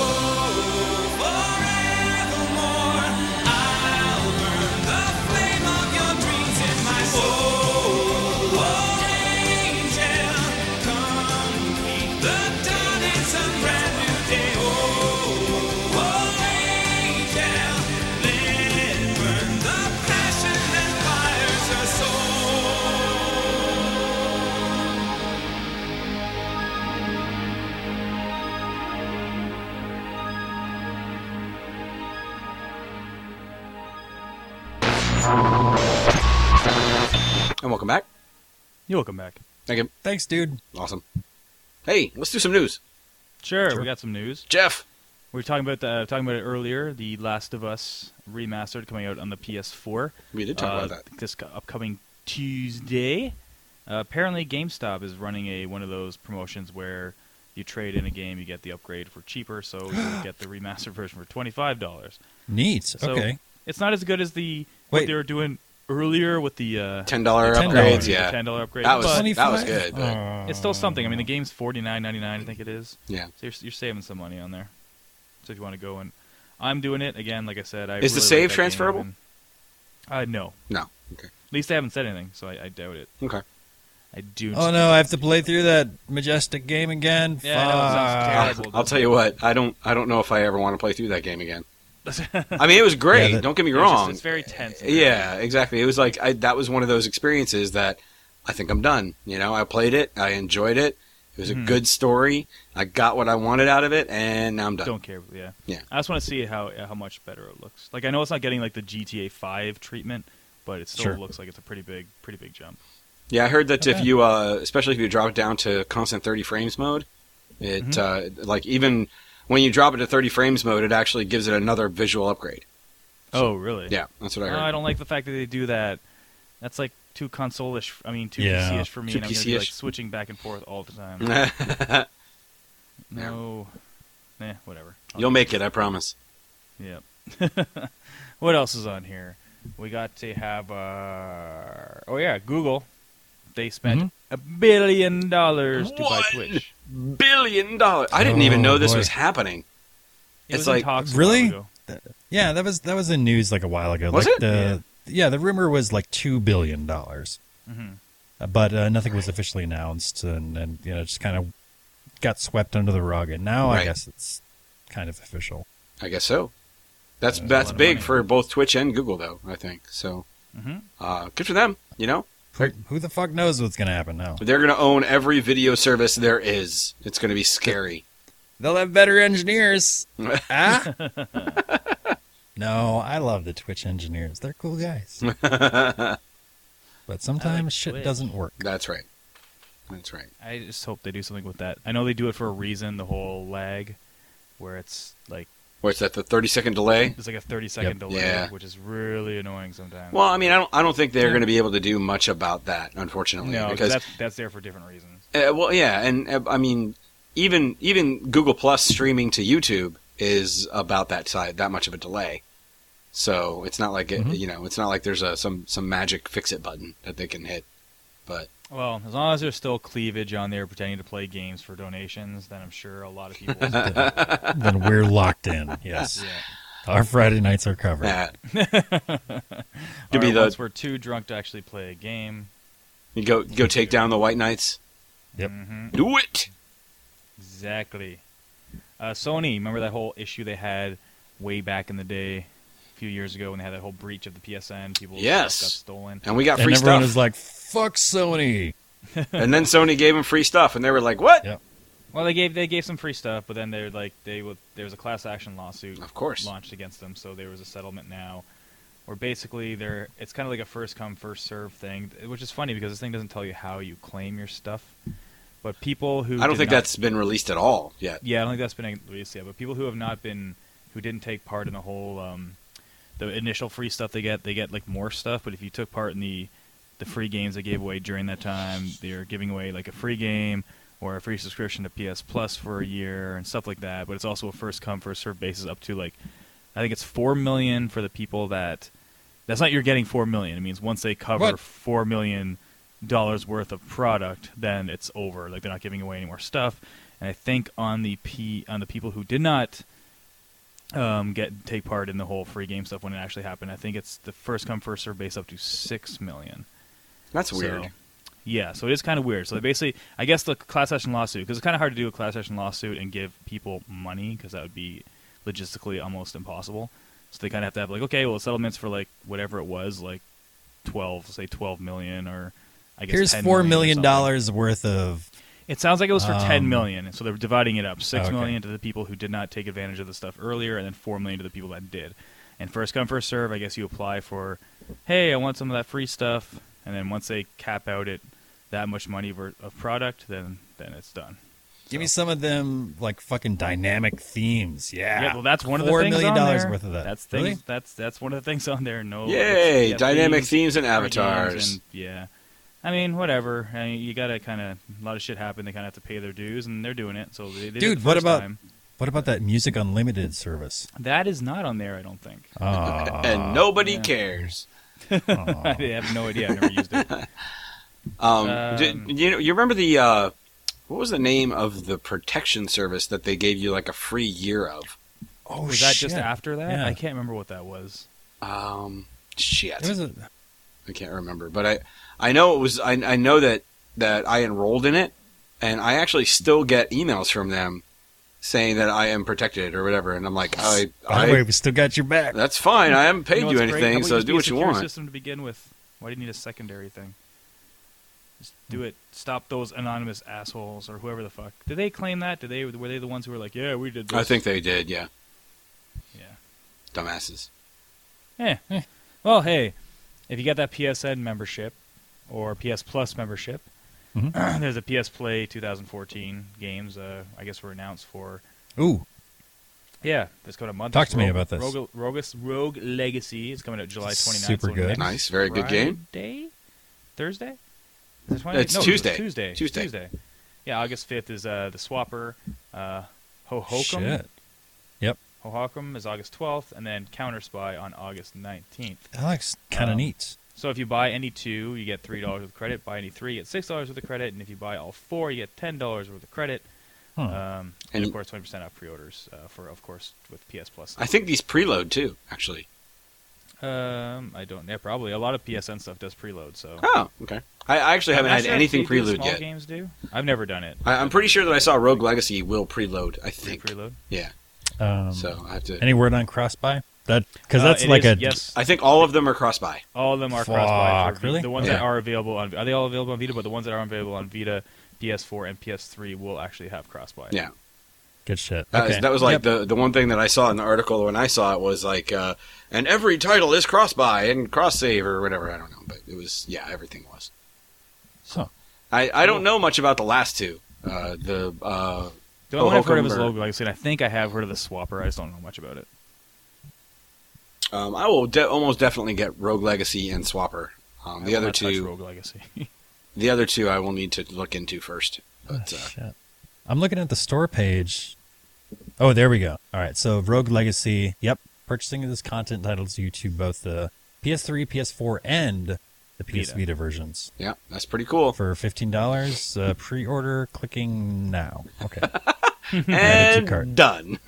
forevermore. I'll burn the flame of your dreams in my soul. Oh, angel, come meet the dawn, it's a brand new day. Oh, oh, angel, let burn the passion that fires her soul. And welcome back. You're welcome back. Thank you. Thanks, dude. Awesome. Hey, let's do some news. Sure, Sure. we got some news. Jeff. We were talking about the, talking about it earlier. The Last of Us remastered coming out on the P S four. We did talk uh, about that. This co- upcoming Tuesday. Uh, apparently, GameStop is running a one of those promotions where you trade in a game, you get the upgrade for cheaper, so you get the remastered version for twenty-five dollars. Neat. So Okay. it's not as good as the Wait. what they were doing earlier with the uh, ten dollar ten upgrades, dollars. yeah. ten dollar upgrade. That was but that was good. But Uh, it's still something. I mean, the game's forty-nine ninety-nine, I think it is. yeah. So you're, you're saving some money on there. So if you want to go and, I'm doing it again. Like I said, I Is the really save like that transferable? game, and- Uh, no. No. Okay. At least they haven't said anything, so I, I doubt it. Okay. I do. Oh no, I have to play through that majestic game again. Yeah, I know, it sounds Fuck. terrible. I'll, I'll tell you what. I don't. I don't know if I ever want to play through that game again. I mean, it was great. Yeah, that- don't get me It's just- wrong. it's very tense. Yeah, exactly. It was like I, that was one of those experiences that I think I'm done. You know, I played it, I enjoyed it. It was a Mhm. good story. I got what I wanted out of it, and now I'm done. Don't care. Yeah. Yeah. I just want to see how how much better it looks. Like I know it's not getting like the G T A five treatment, but it still Sure. looks like it's a pretty big, pretty big jump. Yeah, I heard that Okay. if you, uh, especially if you drop it down to constant thirty frames mode, it Mhm. uh, like even when you drop it to thirty frames mode, it actually gives it another visual upgrade. Oh, really? Yeah, that's what I No, heard. I don't like the fact that they do that. That's like too console-ish. I mean, too Yeah. P C-ish for me. Too and I'm gonna be like P C-ish. switching back and forth all the time. No. Eh, whatever. I'll You'll get make it, I promise. Yep. What else is on here? We got to have, uh... oh yeah, Google. They spent Mhm. a billion dollars to buy One Twitch. Billion dollars. I didn't even Oh, know this boy. was happening. It It's was in like- talks a Really? while ago. Yeah, that was that was in news like a while ago. Was like it? The, yeah. the rumor was like two billion dollars, Mhm. uh, but uh, nothing was officially announced, and, and you know just kind of got swept under the rug, and now Right. I guess it's kind of official. I guess so. That's There's a that's lot of big money. for both Twitch and Google, though. I think so. Mm-hmm. Uh, good for them. You know, Who, who the fuck knows what's going to happen now? they're going to own every video service there is. It's going to be scary. They'll have better engineers. Ah? No, I love the Twitch engineers. They're cool guys. But sometimes shit Twitch. doesn't work. That's right. That's right. I just hope they do something with that. I know they do it for a reason, the whole lag, where it's like What's that? The thirty second delay? there's like a thirty second Yep. delay, Yeah. which is really annoying sometimes. Well, I mean, I don't. I don't think they're going to be able to do much about that, unfortunately, no, because that's that's there for different reasons. Uh, well, yeah, and uh, I mean, even even Google Plus streaming to YouTube is about that side, that much of a delay. So it's not like it, Mhm. you know, it's not like there's a some some magic fix it button that they can hit. But Well, as long as there's still cleavage on there pretending to play games for donations, then I'm sure a lot of people. will Then we're locked in. Yes. yeah. Our Friday nights are covered. uh, All be right, the- once we're too drunk to actually play a game. you go go take down the White Knights. Yep. Mhm. Do it. Exactly. Uh, Sony, remember that whole issue they had way back in the day, a few years ago, when they had that whole breach of the P S N? People's Yes. stuff got stolen. And we got And free everyone stuff. was like, fuck Sony. and then Sony gave them free stuff, and they were like, "What?" Yep. Well, they gave they gave some free stuff, but then they're like they would there was a class action lawsuit Of course. launched against them, so there was a settlement now, where basically they're it's kind of like a first come first serve thing, which is funny because this thing doesn't tell you how you claim your stuff, but people who I don't did think not- that's been released at all yet. yeah I don't think that's been released yet, but people who have not been who didn't take part in the whole um, the initial free stuff they get they get like more stuff, but if you took part in the the free games they gave away during that time, they're giving away like a free game or a free subscription to P S Plus for a year and stuff like that. But it's also a first come first serve basis up to like I think it's four million for the people that that's not you're getting four million. It means once they cover What? four million dollars worth of product, then it's over. Like they're not giving away any more stuff. And I think on the P on the people who did not um, get take part in the whole free game stuff when it actually happened, I think it's the first come first serve base up to six million. That's So- weird. Yeah, so it is kind of weird. So they basically, I guess the class action lawsuit, because it's kind of hard to do a class action lawsuit and give people money, because that would be logistically almost impossible. So they kind of have to have like, okay, well, settlements for like whatever it was, like twelve, say twelve million, or I guess Here's ten four million or million something. dollars worth of. It sounds like it was for ten Um, million, so they're dividing it up: six okay. million to the people who did not take advantage of the stuff earlier, and then four million to the people that did. And first come, first serve. I guess you apply for, hey, I want some of that free stuff, and then once they cap out it that much money ver- of product, then then it's done. Give me some of them, like fucking dynamic themes. Yeah. Yeah, well, that's one of the Four things million on dollars there. worth of that. That's Really? things. That's that's one of the things on there. No, Yay! it's- yeah, Dynamic themes, themes and free games, avatars. and, yeah, I mean, whatever. I mean, you gotta kind of a lot of shit happen. They kind of have to pay their dues, and they're doing it. So they, they did it Dude, the what first about- time. What about that Music Unlimited service? That is not on there, I don't think. Aw. and nobody yeah. cares. Aw. I have no idea. I've never used it. Um, Um, did, you know, you remember the uh, what was the name of the protection service that they gave you like a free year of? Oh, Was that shit. just after that? Yeah. I can't remember what that was. Um, shit, It was a, I can't remember. But I, I know it was. I, I know that that I enrolled in it, and I actually still get emails from them saying that I am protected or whatever. And I'm like, I, by the way, I we still got your back. that's fine. I haven't paid know you, what's great? How anything, about so just do be what a you secure want. System to begin with. Why do you need a secondary thing? Just do it. Stop those anonymous assholes or whoever the fuck. Did they claim that? Did they were they the ones who were like, yeah, we did this? I think they did. Yeah, Yeah. dumbasses. Eh. Well, hey, if you got that P S N membership or P S Plus membership, Mhm. there's a P S Play twenty fourteen games. Uh, I guess were announced for. Ooh, Yeah, it's coming a month. Talk It's to me Rogue- about this. Rogue, Rogue, Rogue Legacy is coming out July twenty-ninth. Super so good. next Nice, very good game. Friday? Thursday? Is it twenty? It's no, Tuesday. Tuesday. Tuesday. Tuesday. Yeah, August fifth is uh, the Swapper. Uh, Hohokum. shit. Yep. Hohokum is August twelfth, and then Counter Spy on August nineteenth. That looks kind of Um, neat. So if you buy any two, you get three dollars worth of credit. Buy any three, you get six dollars worth of credit. And if you buy all four, you get ten dollars worth of credit. Huh. Um, and, And- of course, twenty percent off pre-orders uh, for, of course, with P S Plus. I think these preload too. Actually, Um, I don't. Yeah, probably a lot of P S N stuff does preload. So Oh, okay. I, I actually haven't I'm not had sure if anything they do preload small yet. Games do. I've never done it. I, I'm pretty sure that I saw Rogue Legacy will preload. I think. Preload. Yeah. Um, So I have to. any word on cross-buy? That because Uh, that's it like is- a yes. I think all of them are cross-buy. All of them are Fuck, cross-buy. For really? The ones Yeah. that are available on are they all available on Vita? But the ones that are available on Vita, P S four, and P S three will actually have cross-buy. Yeah. good shit. That was, Okay. that was like Yep. the the one thing that I saw in the article when I saw it was like, uh, and every title is cross-buy and cross-save or whatever. I don't know, but it was yeah, everything was. So I, I don't know much about the last two. Uh, the uh, The only one I've heard of is Hokum or- Rogue Legacy, and I think I have heard of the Swapper. I just don't know much about it. um, I will de- almost definitely get Rogue Legacy and Swapper. Um, I the will other not touch two, Rogue Legacy. the other two, I will need to look into first. But Oh, uh, shit. I'm looking at the store page. Oh, there we go. All right, so Rogue Legacy. Yep, purchasing of this content entitles you to both the P S three, P S four, and the P S Vita. Vita versions yeah, that's pretty cool. for fifteen dollars. Uh, pre-order, clicking now. Okay, Added to cart. And done.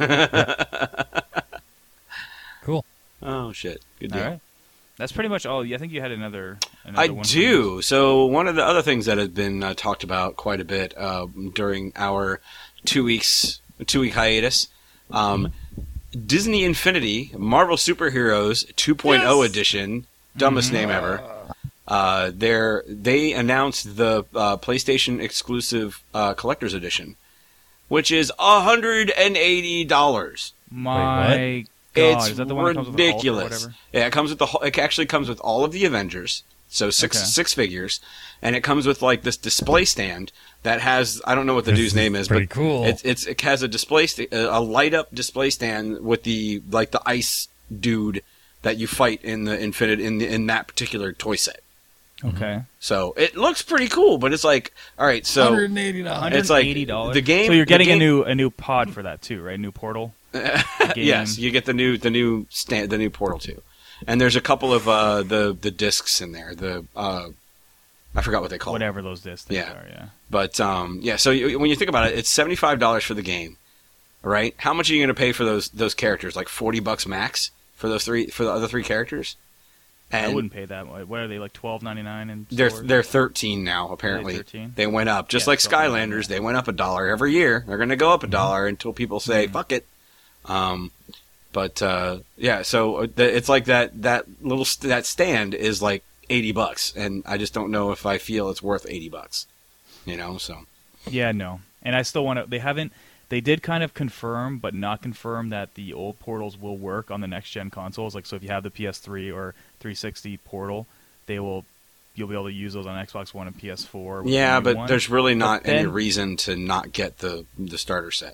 cool. Oh shit, good All deal. right. That's pretty much all. I think you had another. another I one for do. So one of the other things that has been uh, talked about quite a bit uh, during our two weeks, two week hiatus, um, Disney Infinity Marvel Superheroes two point oh Yes! edition, dumbest name ever. Uh, they're, they announced the uh, PlayStation exclusive uh, collector's edition, which is one hundred eighty dollars. My God, It's is that the one that comes with the Hulk or ridiculous. whatever? Yeah, it comes with the. whole- It actually comes with all of the Avengers, so six Okay. six figures, and it comes with like this display stand that has I don't know what the This dude's is name is, pretty but cool. It's, it's it has a display st- a light up display stand with the like the ice dude that you fight in the Infinite in the, in that particular toy set. Okay. So it looks pretty cool, but it's like all right, so one hundred eighty dollars. It's like eighty dollars. the game- So you're the getting game- a new a new pod for that too, right? New portal. yes, you get the new the new stand the new Portal two, and there's a couple of uh, the the discs in there. The uh, I forgot what they call them. Whatever those discs things Yeah. are. Yeah. But um, yeah, so you, when you think about it, it's seventy five dollars for the game, right? How much are you going to pay for those those characters? Like forty bucks max for those three for the other three characters. I And wouldn't pay that much. What are they like twelve ninety nine in they're stores? they're thirteen now. Apparently, thirteen? they went up just Yeah, like something like Skylanders. that. They went up a dollar every year. They're going to go up a dollar until people say Mhm. fuck it. Um, but uh, yeah, so the, it's like that that little st- that stand is like eighty bucks, and I just don't know if I feel it's worth eighty bucks. You know, so Yeah, no. And I still want to. They haven't. They did kind of confirm, but not confirm that the old portals will work on the next gen consoles. Like, so if you have the P S three or three sixty portal, they will. You'll be able to use those on Xbox One and P S four. with yeah, the new but one. there's really not any then- reason to not get the the starter set.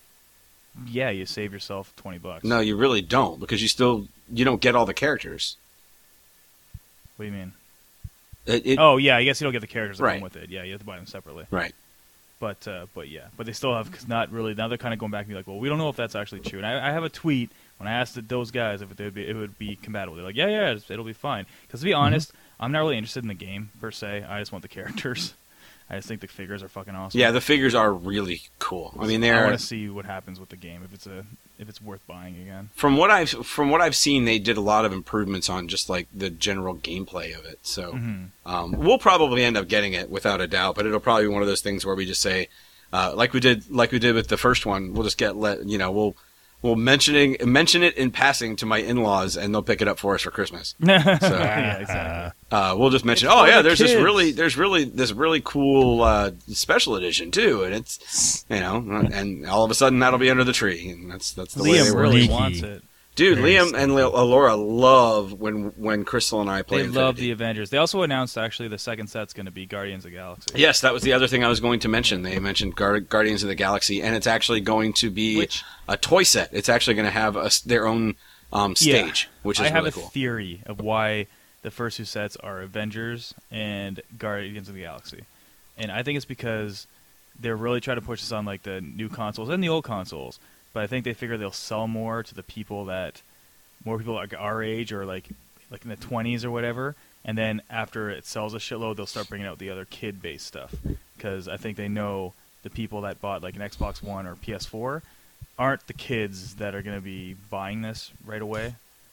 Yeah, you save yourself twenty bucks. No, you really don't, because you still you don't get all the characters. What do you mean? It, it, Oh yeah, I guess you don't get the characters that Right. come with it. Yeah, you have to buy them separately. Right. But uh, but yeah, but they still have cause not really. Now they're kind of going back and be like, well, we don't know if that's actually true. And I, I have a tweet when I asked those guys if it would be it would be compatible. They're like, yeah, yeah, it's- it'll be fine. Because to be honest, I'm not really interested in the game per se. I just want the characters. I just think the figures are fucking awesome. Yeah, the figures are really cool. I mean, I they're want to see what happens with the game if it's a if it's worth buying again. from what I've from what I've seen, they did a lot of improvements on just like the general gameplay of it. So Mhm. um, we'll probably end up getting it without a doubt. But it'll probably be one of those things where we just say, uh, like we did, like we did with the first one. We'll just get let you know we'll we'll mentioning mention it in passing to my in-laws, and they'll pick it up for us for Christmas. yeah, exactly. Uh, we'll just mention, It's oh for yeah, the there's this kids." really, there's really this really cool uh, special edition too, and it's, you know, and all of a sudden that'll be under the tree, and that's that's the way they Liam were. really Sneaky. wants it. Dude, Very Liam and sneaky. L- Laura love when when Crystal and I play. They love the Infinity. Avengers. They also announced actually the second set's going to be Guardians of the Galaxy. Yes, that was the other thing I was going to mention. They mentioned Gar- Guardians of the Galaxy, and it's actually going to be Which a toy set. It's actually going to have a s their own um, Yeah. stage, which is I have really a cool. theory of why the first two sets are Avengers and Guardians of the Galaxy, and I think it's because they're really trying to push this on like the new consoles and the old consoles. But I think they figure they'll sell more to the people that more people like our age or like like in the twenties or whatever. And then after it sells a shitload, they'll start bringing out the other kid-based stuff because I think they know the people that bought like an Xbox One or P S four aren't the kids that are going to be buying this right away.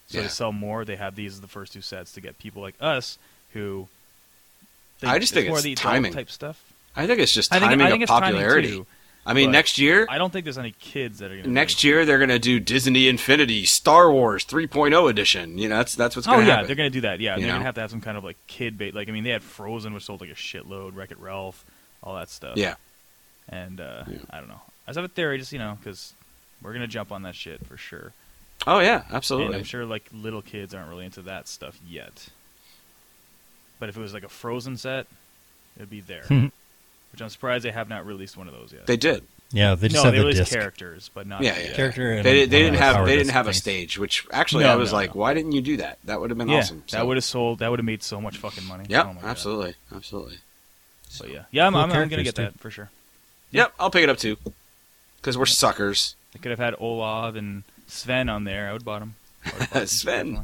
So Yeah. to sell more, they have these as the first two sets to get people like us who. I just think more it's the adult timing. type stuff. I think it's just I think, timing I think of it's timing, popularity. too, I mean, but next year, I don't think there's any kids that are going to. next year they're going to do Disney Infinity Star Wars three point oh edition. You know, that's that's what's Oh going to yeah, happen. they're going to do that. Yeah, You they're know? going to have to have some kind of like kid bait. Like I mean, they had Frozen, which sold like a shitload. Wreck-It Ralph, all that stuff. Yeah. And uh, Yeah. I don't know. I just have a theory, just you know, because we're going to jump on that shit for sure. Oh yeah, And absolutely. I'm sure like little kids aren't really into that stuff yet. But if it was like a Frozen set, it'd be there. Which I'm surprised they have not released one of those yet. They did. Yeah, they just no, have they the released disc. characters, but not Yeah, yeah. Character and They, they uh, didn't have power they didn't disc have a things. stage, which actually No, I was no, like, no. why didn't you do that? That would have been Yeah, awesome. that would have sold. That would have made so much fucking money. Yep, Oh my God. absolutely, absolutely. So yeah, yeah, I'm, Cool I'm, I'm gonna characters, get too. that for sure. Yep, I'll pick it up too, because we're suckers. They could have had Olav and Sven on there. I would bought them. Sven.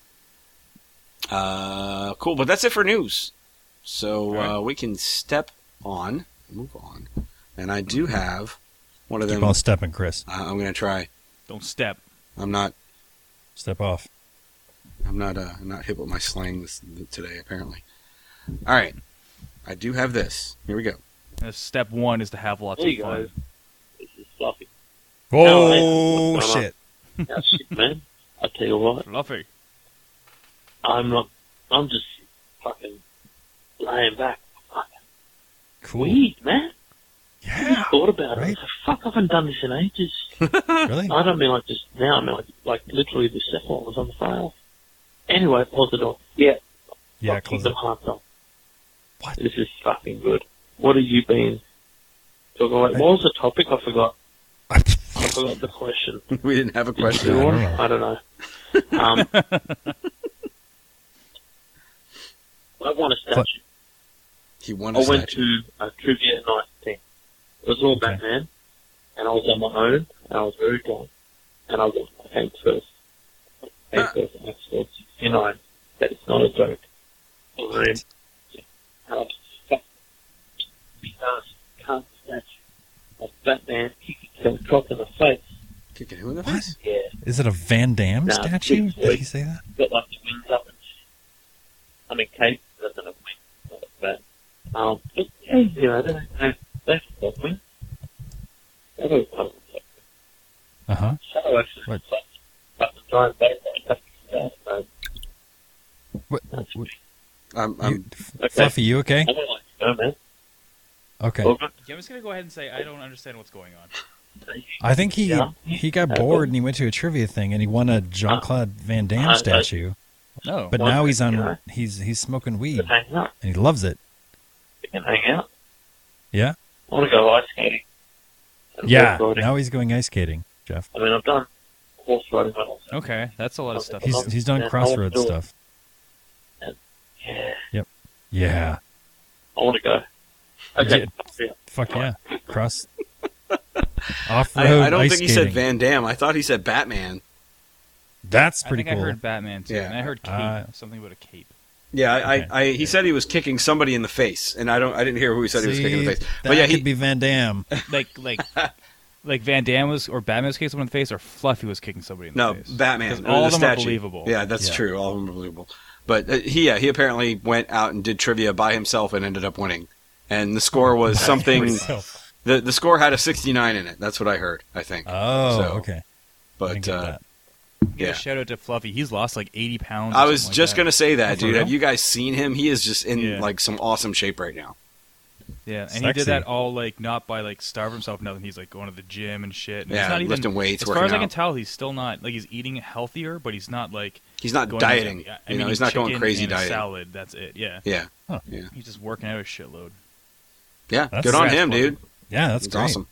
Uh, cool, but that's it for news. So All right. uh, we can step on, move on, and I do have one of them. Keep on stepping, Chris. Uh, I'm gonna try. Don't step. I'm not. Step off. I'm not. Uh, I'm not hip with my slang this, today. Apparently. All right. I do have this. Here we go. Uh, step one is to have lots There of you fun. go. This is Fluffy. Oh, What's going on? shit. Now, shit, man. I tell you what, Fluffy. I'm not. I'm just fucking laying back. Fucking Cool. weed, man. I Yeah. thought about right. it. I said, fuck, I haven't done this in ages. Really? I don't mean like just now. I mean like, like literally the second one was on the file. Anyway, close the door. Yeah. Yeah, I'll keep close them it. half up. What? This is fucking good. What have you been talking about? What was the topic? I forgot. I forgot the question. We didn't have a Did you question. do I one? don't know. I don't know. Um, I won a statue. He won I a went statue. to a trivia night thing. It was all Okay. Batman, and I was on my own, and I was very drunk, and I won. I came first. I came Huh. first, and I scored sixty-nine. That is not a joke. I'm, and I'm fucking because can't statue of Batman kicking some cop in the face. Kicking who in the What? face? Yeah, Is it a Van Damme Nah, statue? big Did boy. he say that? got like the wings up and shit. I mean, Kate doesn't have wings, not like that. Um, but yeah, you know, they they they've got wings. They've got wings. Uh huh. Shadow actually What? looks like fucking giant baby. That's so What? that's what- I'm, You, I'm, okay. Fluffy, you okay? I don't like to go, man. Okay. All good. Yeah, I'm just gonna go ahead and say I don't understand what's going on. I think he Yeah. he got Yeah. bored and he went to a trivia thing and he won a Jean Claude Van Damme Uh, I- statue. No. But Well, now he's on. yeah. He's he's smoking weed Just hang out. and he loves it. We can hang out. Yeah. I want to go ice skating. And Yeah. horse riding. Now he's going ice skating, Jeff. I mean, I've done horse riding when I was Okay, that's a lot of stuff. He's Well, he's done yeah, I crossroads wanna do it. stuff. yeah. Yeah. I want to go. Okay. Yeah. Fuck yeah. Cross. Off I, road I don't ice think he skating. said Van Damme. I thought he said Batman. That's I pretty think cool. I heard Batman too, Yeah. and I heard cape, Uh, something about a cape. Yeah, I, Okay. I, I he said he was kicking somebody in the face, and I don't I didn't hear who he said he was kicking in the See, face. That But yeah, could he, be Van Damme. Like like like Van Damme was or Batman was kicking someone in the face, or Fluffy was kicking somebody in the no face. Batman. 'Cause uh, all the of them are statue. believable. Yeah, that's Yeah. true. All of them are believable. But uh, he yeah he apparently went out and did trivia by himself and ended up winning. And the score was something. the The score had a sixty-nine in it. That's what I heard. I think. Oh, So, okay. I But didn't get uh, that. Give yeah. a shout out to Fluffy. He's lost like eighty pounds. or I was something like just that. gonna say that, Oh, for dude. real? Have you guys seen him? He is just in Yeah. like some awesome shape right now. Yeah, and he Sexy. did that all like not by like starve himself, nothing. He's like going to the gym and shit. And Yeah, he's not even, lifting weights, As working far as I out. can tell, he's still not like he's eating healthier, but he's not like He's not going dieting. To, I you mean, know, he's not going chicken crazy and a dieting. Salad, that's it. Yeah, Yeah, Huh. yeah, he's just working out a shitload. yeah. That's Good on rad. him, dude. Yeah, that's It's great. awesome.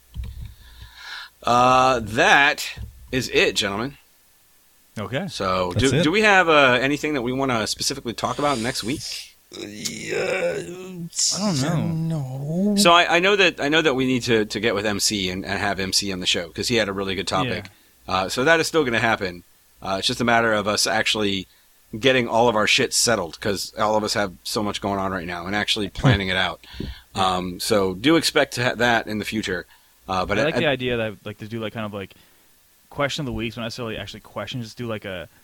Uh, that is it, gentlemen. Okay. So, That's do, it. do we have uh, anything that we want to specifically talk about next week? Yeah, I don't know. No. So, I, I know that I know that we need to, to get with M C and, and have M C on the show because he had a really good topic. Uh, so that is still going to happen. Uh, it's just a matter of us actually getting all of our shit settled because all of us have so much going on right now and actually planning it out. Um, so do expect to ha- that in the future. Uh, but I like I- the idea that I'd like to do like kind of like question of the week, so not necessarily actually question, just do like a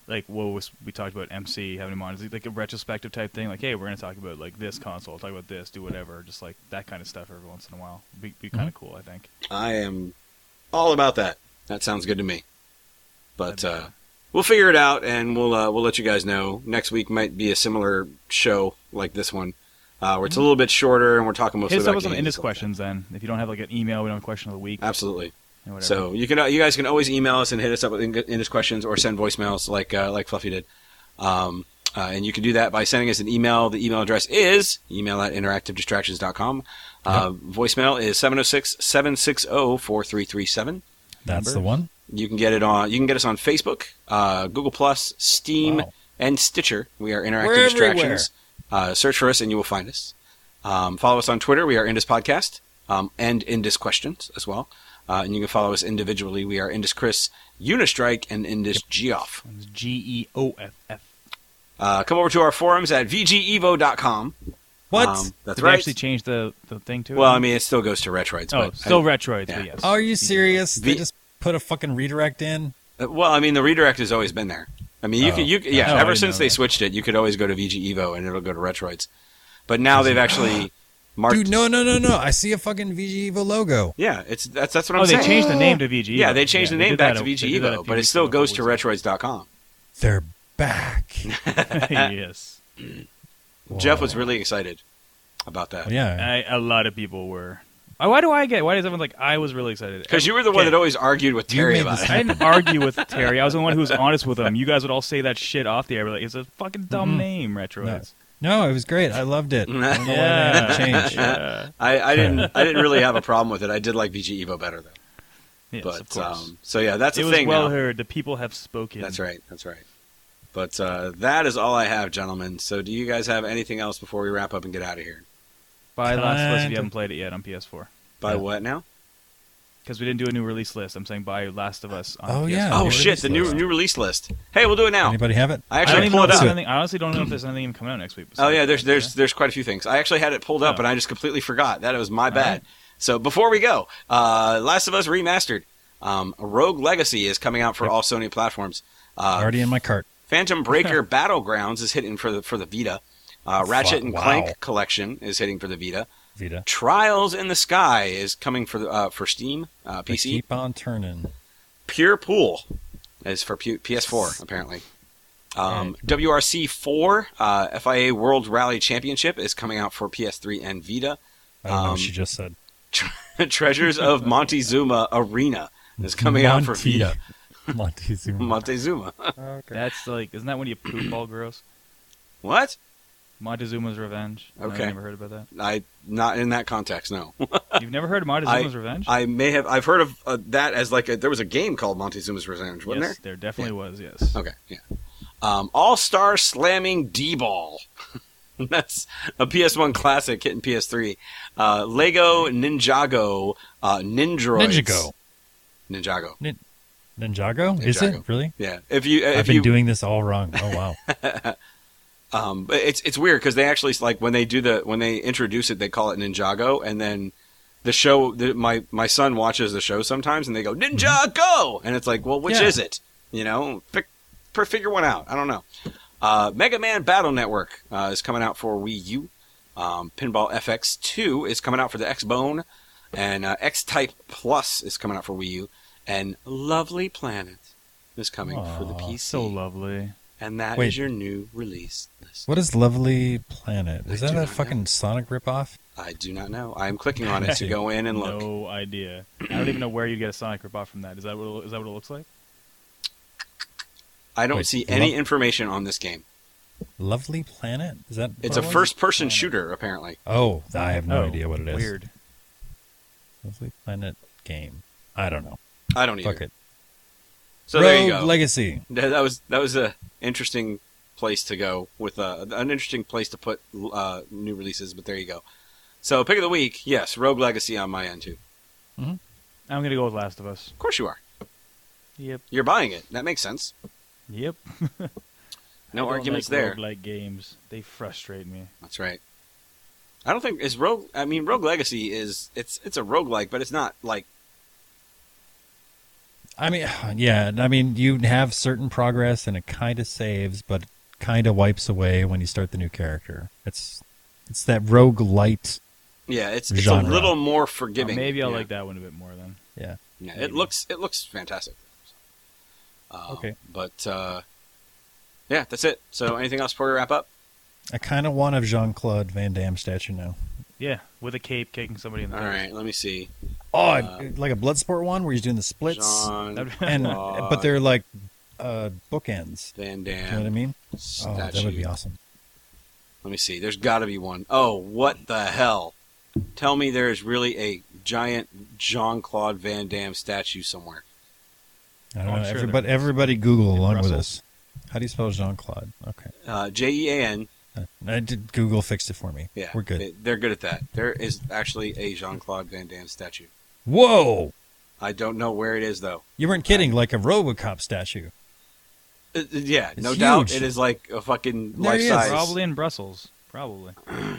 like what was we talked about M C having him on, is it like a retrospective type thing? Like, hey, we're gonna talk about like this console, talk about this, do whatever, just like that kind of stuff every once in a while. Be, be kind of cool, I think. I am all about that. That sounds good to me. But uh, we'll figure it out, and we'll uh, we'll let you guys know. Next week might be a similar show like this one, uh, where it's a little bit shorter, and we're talking mostly Hit us about up with some games Indus and stuff. questions then. If you don't have like an email, we don't have a question of the week. Absolutely. and whatever. So you can uh, you guys can always email us and hit us up with Indus questions or send voicemails like uh, like Fluffy did. Um, uh, and you can do that by sending us an email. The email address is email at interactive distractions dot com. Uh, voicemail is seven oh six, seven six zero, four three three seven. That's Number? the one. You can get it on. You can get us on Facebook, uh, Google Plus, Steam, Wow. and Stitcher. We are Interactive We're Distractions. Uh, search for us and you will find us. Um, follow us on Twitter. We are Indus Podcast um, and Indus Questions as well. Uh, and you can follow us individually. We are Indus Chris, Unistrike, and Indus Geoff. It's G E O F F. Uh, come over to our forums at v g evo dot com. What? Um, that's Did right. they actually change the, the thing to it? Well, I mean, it still goes to Retroids. oh, but still I- Retroids, yeah. but yes. Are you serious? V- They just put a fucking redirect in. Uh, Well, I mean, the redirect has always been there. I mean, you Oh. could, you, yeah, Oh, I ever didn't since know they that. switched it, you could always go to V G Evo and it'll go to Retroids. But now they've actually marked. Dude, no, no, no, no. I see a fucking V G Evo logo. Yeah, it's that's that's what oh, I'm they saying. changed the name to V G Evo. Yeah, they changed the they name did back that to a- V they G did that a Evo, few but it weeks still ago, goes a to couple weeks retroids dot com. They're back. ago. Yes. Jeff was really excited about that. Yeah. I, a lot of people were. Why why do I get? Why does everyone like? I was really excited Because you were the one Okay. that always argued with You Terry made about this it. I didn't argue with Terry. I was the one who was honest with him. You guys would all say that shit off the air. Like, it's a fucking dumb Mhm. name, Retroids. No, it was great. I loved it. I don't know why they had to change. Yeah. I, I didn't I didn't really have a problem with it. I did like V G Evo better though. Yes, But of course. um, so yeah, that's it a was thing well now. heard. The people have spoken. That's right. That's right. But uh, that is all I have, gentlemen. So do you guys have anything else before we wrap up and get out of here? Buy Last of Us if Kind you of. haven't played it yet on P S four. By Yeah. what now? Because we didn't do a new release list. I'm saying buy Last of Us on Oh, P S four. yeah. Oh new shit, release the new list. new release list. Hey, we'll do it now. Anybody have it? I I don't actually even know pulled if it there's up. anything. I honestly don't know if there's anything even coming out next week. Oh yeah, besides there's that, there's there's quite a few things. I actually had it pulled up, Oh. and I just completely forgot. That was my bad. right. So before we go, uh, Last of Us Remastered, um, Rogue Legacy is coming out for Yep. all Sony platforms. Uh, Already in my cart. Phantom Breaker Battlegrounds is hitting for the for the Vita. Uh, Ratchet and Wow. Clank Collection is hitting for the Vita. Vita. Trials in the Sky is coming for the, uh, for Steam, uh, They P C. keep on turning. Pure Pool is for P- PS4 apparently. Um, W R C four uh, F I A World Rally Championship is coming out for P S three and Vita. I don't know Um, what she just said. Treasures of Montezuma Arena is coming out for Monty- Vita. Montezuma. Montezuma. Okay. That's like, isn't that when you poop all gross? What? Montezuma's Revenge. No, Okay. I've never heard about that. I not in that context. No. You've never heard of Montezuma's Revenge? I may have. I've heard of uh, that as like a, there was a game called Montezuma's Revenge, wasn't yes, there definitely was. Yes. there? Okay. Yeah. Um, All Star Slamming D-Ball. That's a P S one classic hitting P S three. Uh, Lego Ninjago uh, Ninjroids. Ninjago. Ninjago. Ninjago? Is it? Ninjago. Really? Yeah. If you if I've been you, doing this all wrong. Oh, wow. Um, but it's it's weird because they actually like when they do the when they introduce it, they call it Ninjago, and then the show. The, my my son watches the show sometimes, and they go Ninjago, and it's like, well, which Yeah. is it? You know, pick, per figure one out. I don't know. Uh, Mega Man Battle Network uh, is coming out for Wii U. Um, Pinball F X two is coming out for the Xbone, and uh, X-Type Plus is coming out for Wii U, and Lovely Planet is coming for the Aw, P C. So lovely. And that is Wait. your new release list. What is Lovely Planet? Is I that do a not fucking know. Sonic ripoff? I do not know. I am clicking on it to go in and look. No idea. I don't even know where you get a Sonic ripoff from that. Is that what it, is that what it looks like? I don't Wait, see any Lov- information on this game. Lovely Planet? Is that? It's what a it was? first-person Planet. shooter, apparently. Oh, I have no Oh, idea what it is. Weird. Lovely Planet game. I don't know. I don't either. Fuck it. So Rogue there you go. Legacy. That that was that was a interesting place to go with uh, an interesting place to put uh, new releases. But there you go. So pick of the week, yes, Rogue Legacy on my end too. I'm gonna go with Last of Us. Of course you are. Yep. You're buying it. That makes sense. Yep. No arguments there. Like games, they frustrate me. That's right. I don't think is Rogue. I mean, Rogue Legacy is it's it's a roguelike, but it's not like I mean, yeah. I mean, you have certain progress, and it kind of saves, but kind of wipes away when you start the new character. It's it's that rogue light. Yeah, it's it's a Genre. little more Uh, forgiving. maybe I'll yeah. like that one a bit more then. Yeah. Yeah, it maybe. looks it looks fantastic. Um, Okay. but uh, yeah, that's it. So, anything else before we wrap up? I kind of want a Jean-Claude Van Damme statue now. Yeah, with a cape kicking somebody in the All face. right, let me see. Oh, Uh, like a Bloodsport one where he's doing the splits, Jean That'd- and Claude but they're like uh, bookends. Van Do you know what I Damme mean? statue. Oh, that would be awesome. Let me see. There's got to be one. Oh, what the hell? Tell me there is really a giant Jean-Claude Van Damme statue somewhere. I don't Oh, know. I'm sure everybody, there is. everybody Google In along with Brussels. us. How do you spell Jean-Claude? Okay. Uh, J E A N. Uh, I did, Google fixed it for me. Yeah, We're good. they- They're good at that. There is actually a Jean-Claude Van Damme statue. Whoa! I don't know where it is though. You weren't kidding, like a RoboCop statue. Uh, uh, yeah, It's no doubt huge. it is like a fucking There life he is. size. Probably in Brussels. Probably.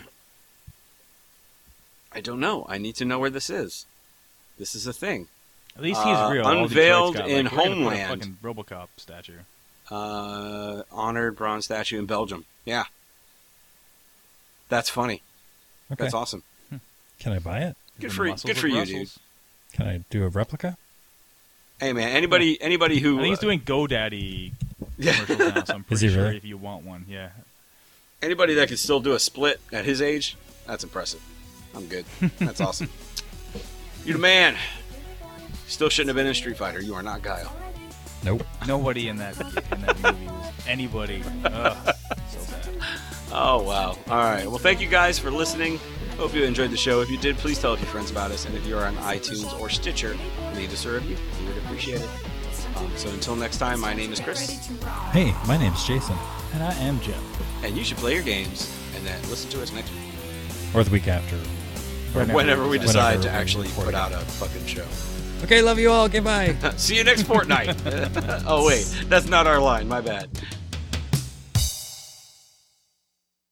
I don't know. I need to know where this is. This is a thing. At least he's Uh, real. All unveiled Detroit's got, in like, we're gonna put a Homeland. fucking RoboCop statue. Uh, honored bronze statue in Belgium. Yeah, that's funny. Okay. That's awesome. Can I buy it? Good The for you- muscles good of for you, Brussels. Can I do a replica? Hey man, anybody anybody who I think he's uh, doing GoDaddy yeah, commercials now, so I'm Is pretty he sure really? if you want one, yeah. anybody that could still do a split at his age, that's impressive. I'm good. That's awesome. You're the man. Still shouldn't have been in Street Fighter. You are not Guile. Nope. Nobody in that in that movie was anybody. Ugh, so bad. Oh wow! All right. Well, thank you guys for listening. Hope you enjoyed the show. If you did, please tell a few friends about us. And if you're on iTunes or Stitcher, leave us a review. We would appreciate it. Um, so until next time, my name is Chris, Hey, my name's Jason. And I am Jeff. and you should play your games and then listen to us next week. Or the week after. Or whenever we Whenever decide to we actually record put it. out a fucking show. Okay, love you all. Goodbye. See you next fortnight. Oh wait, that's not our line. My bad.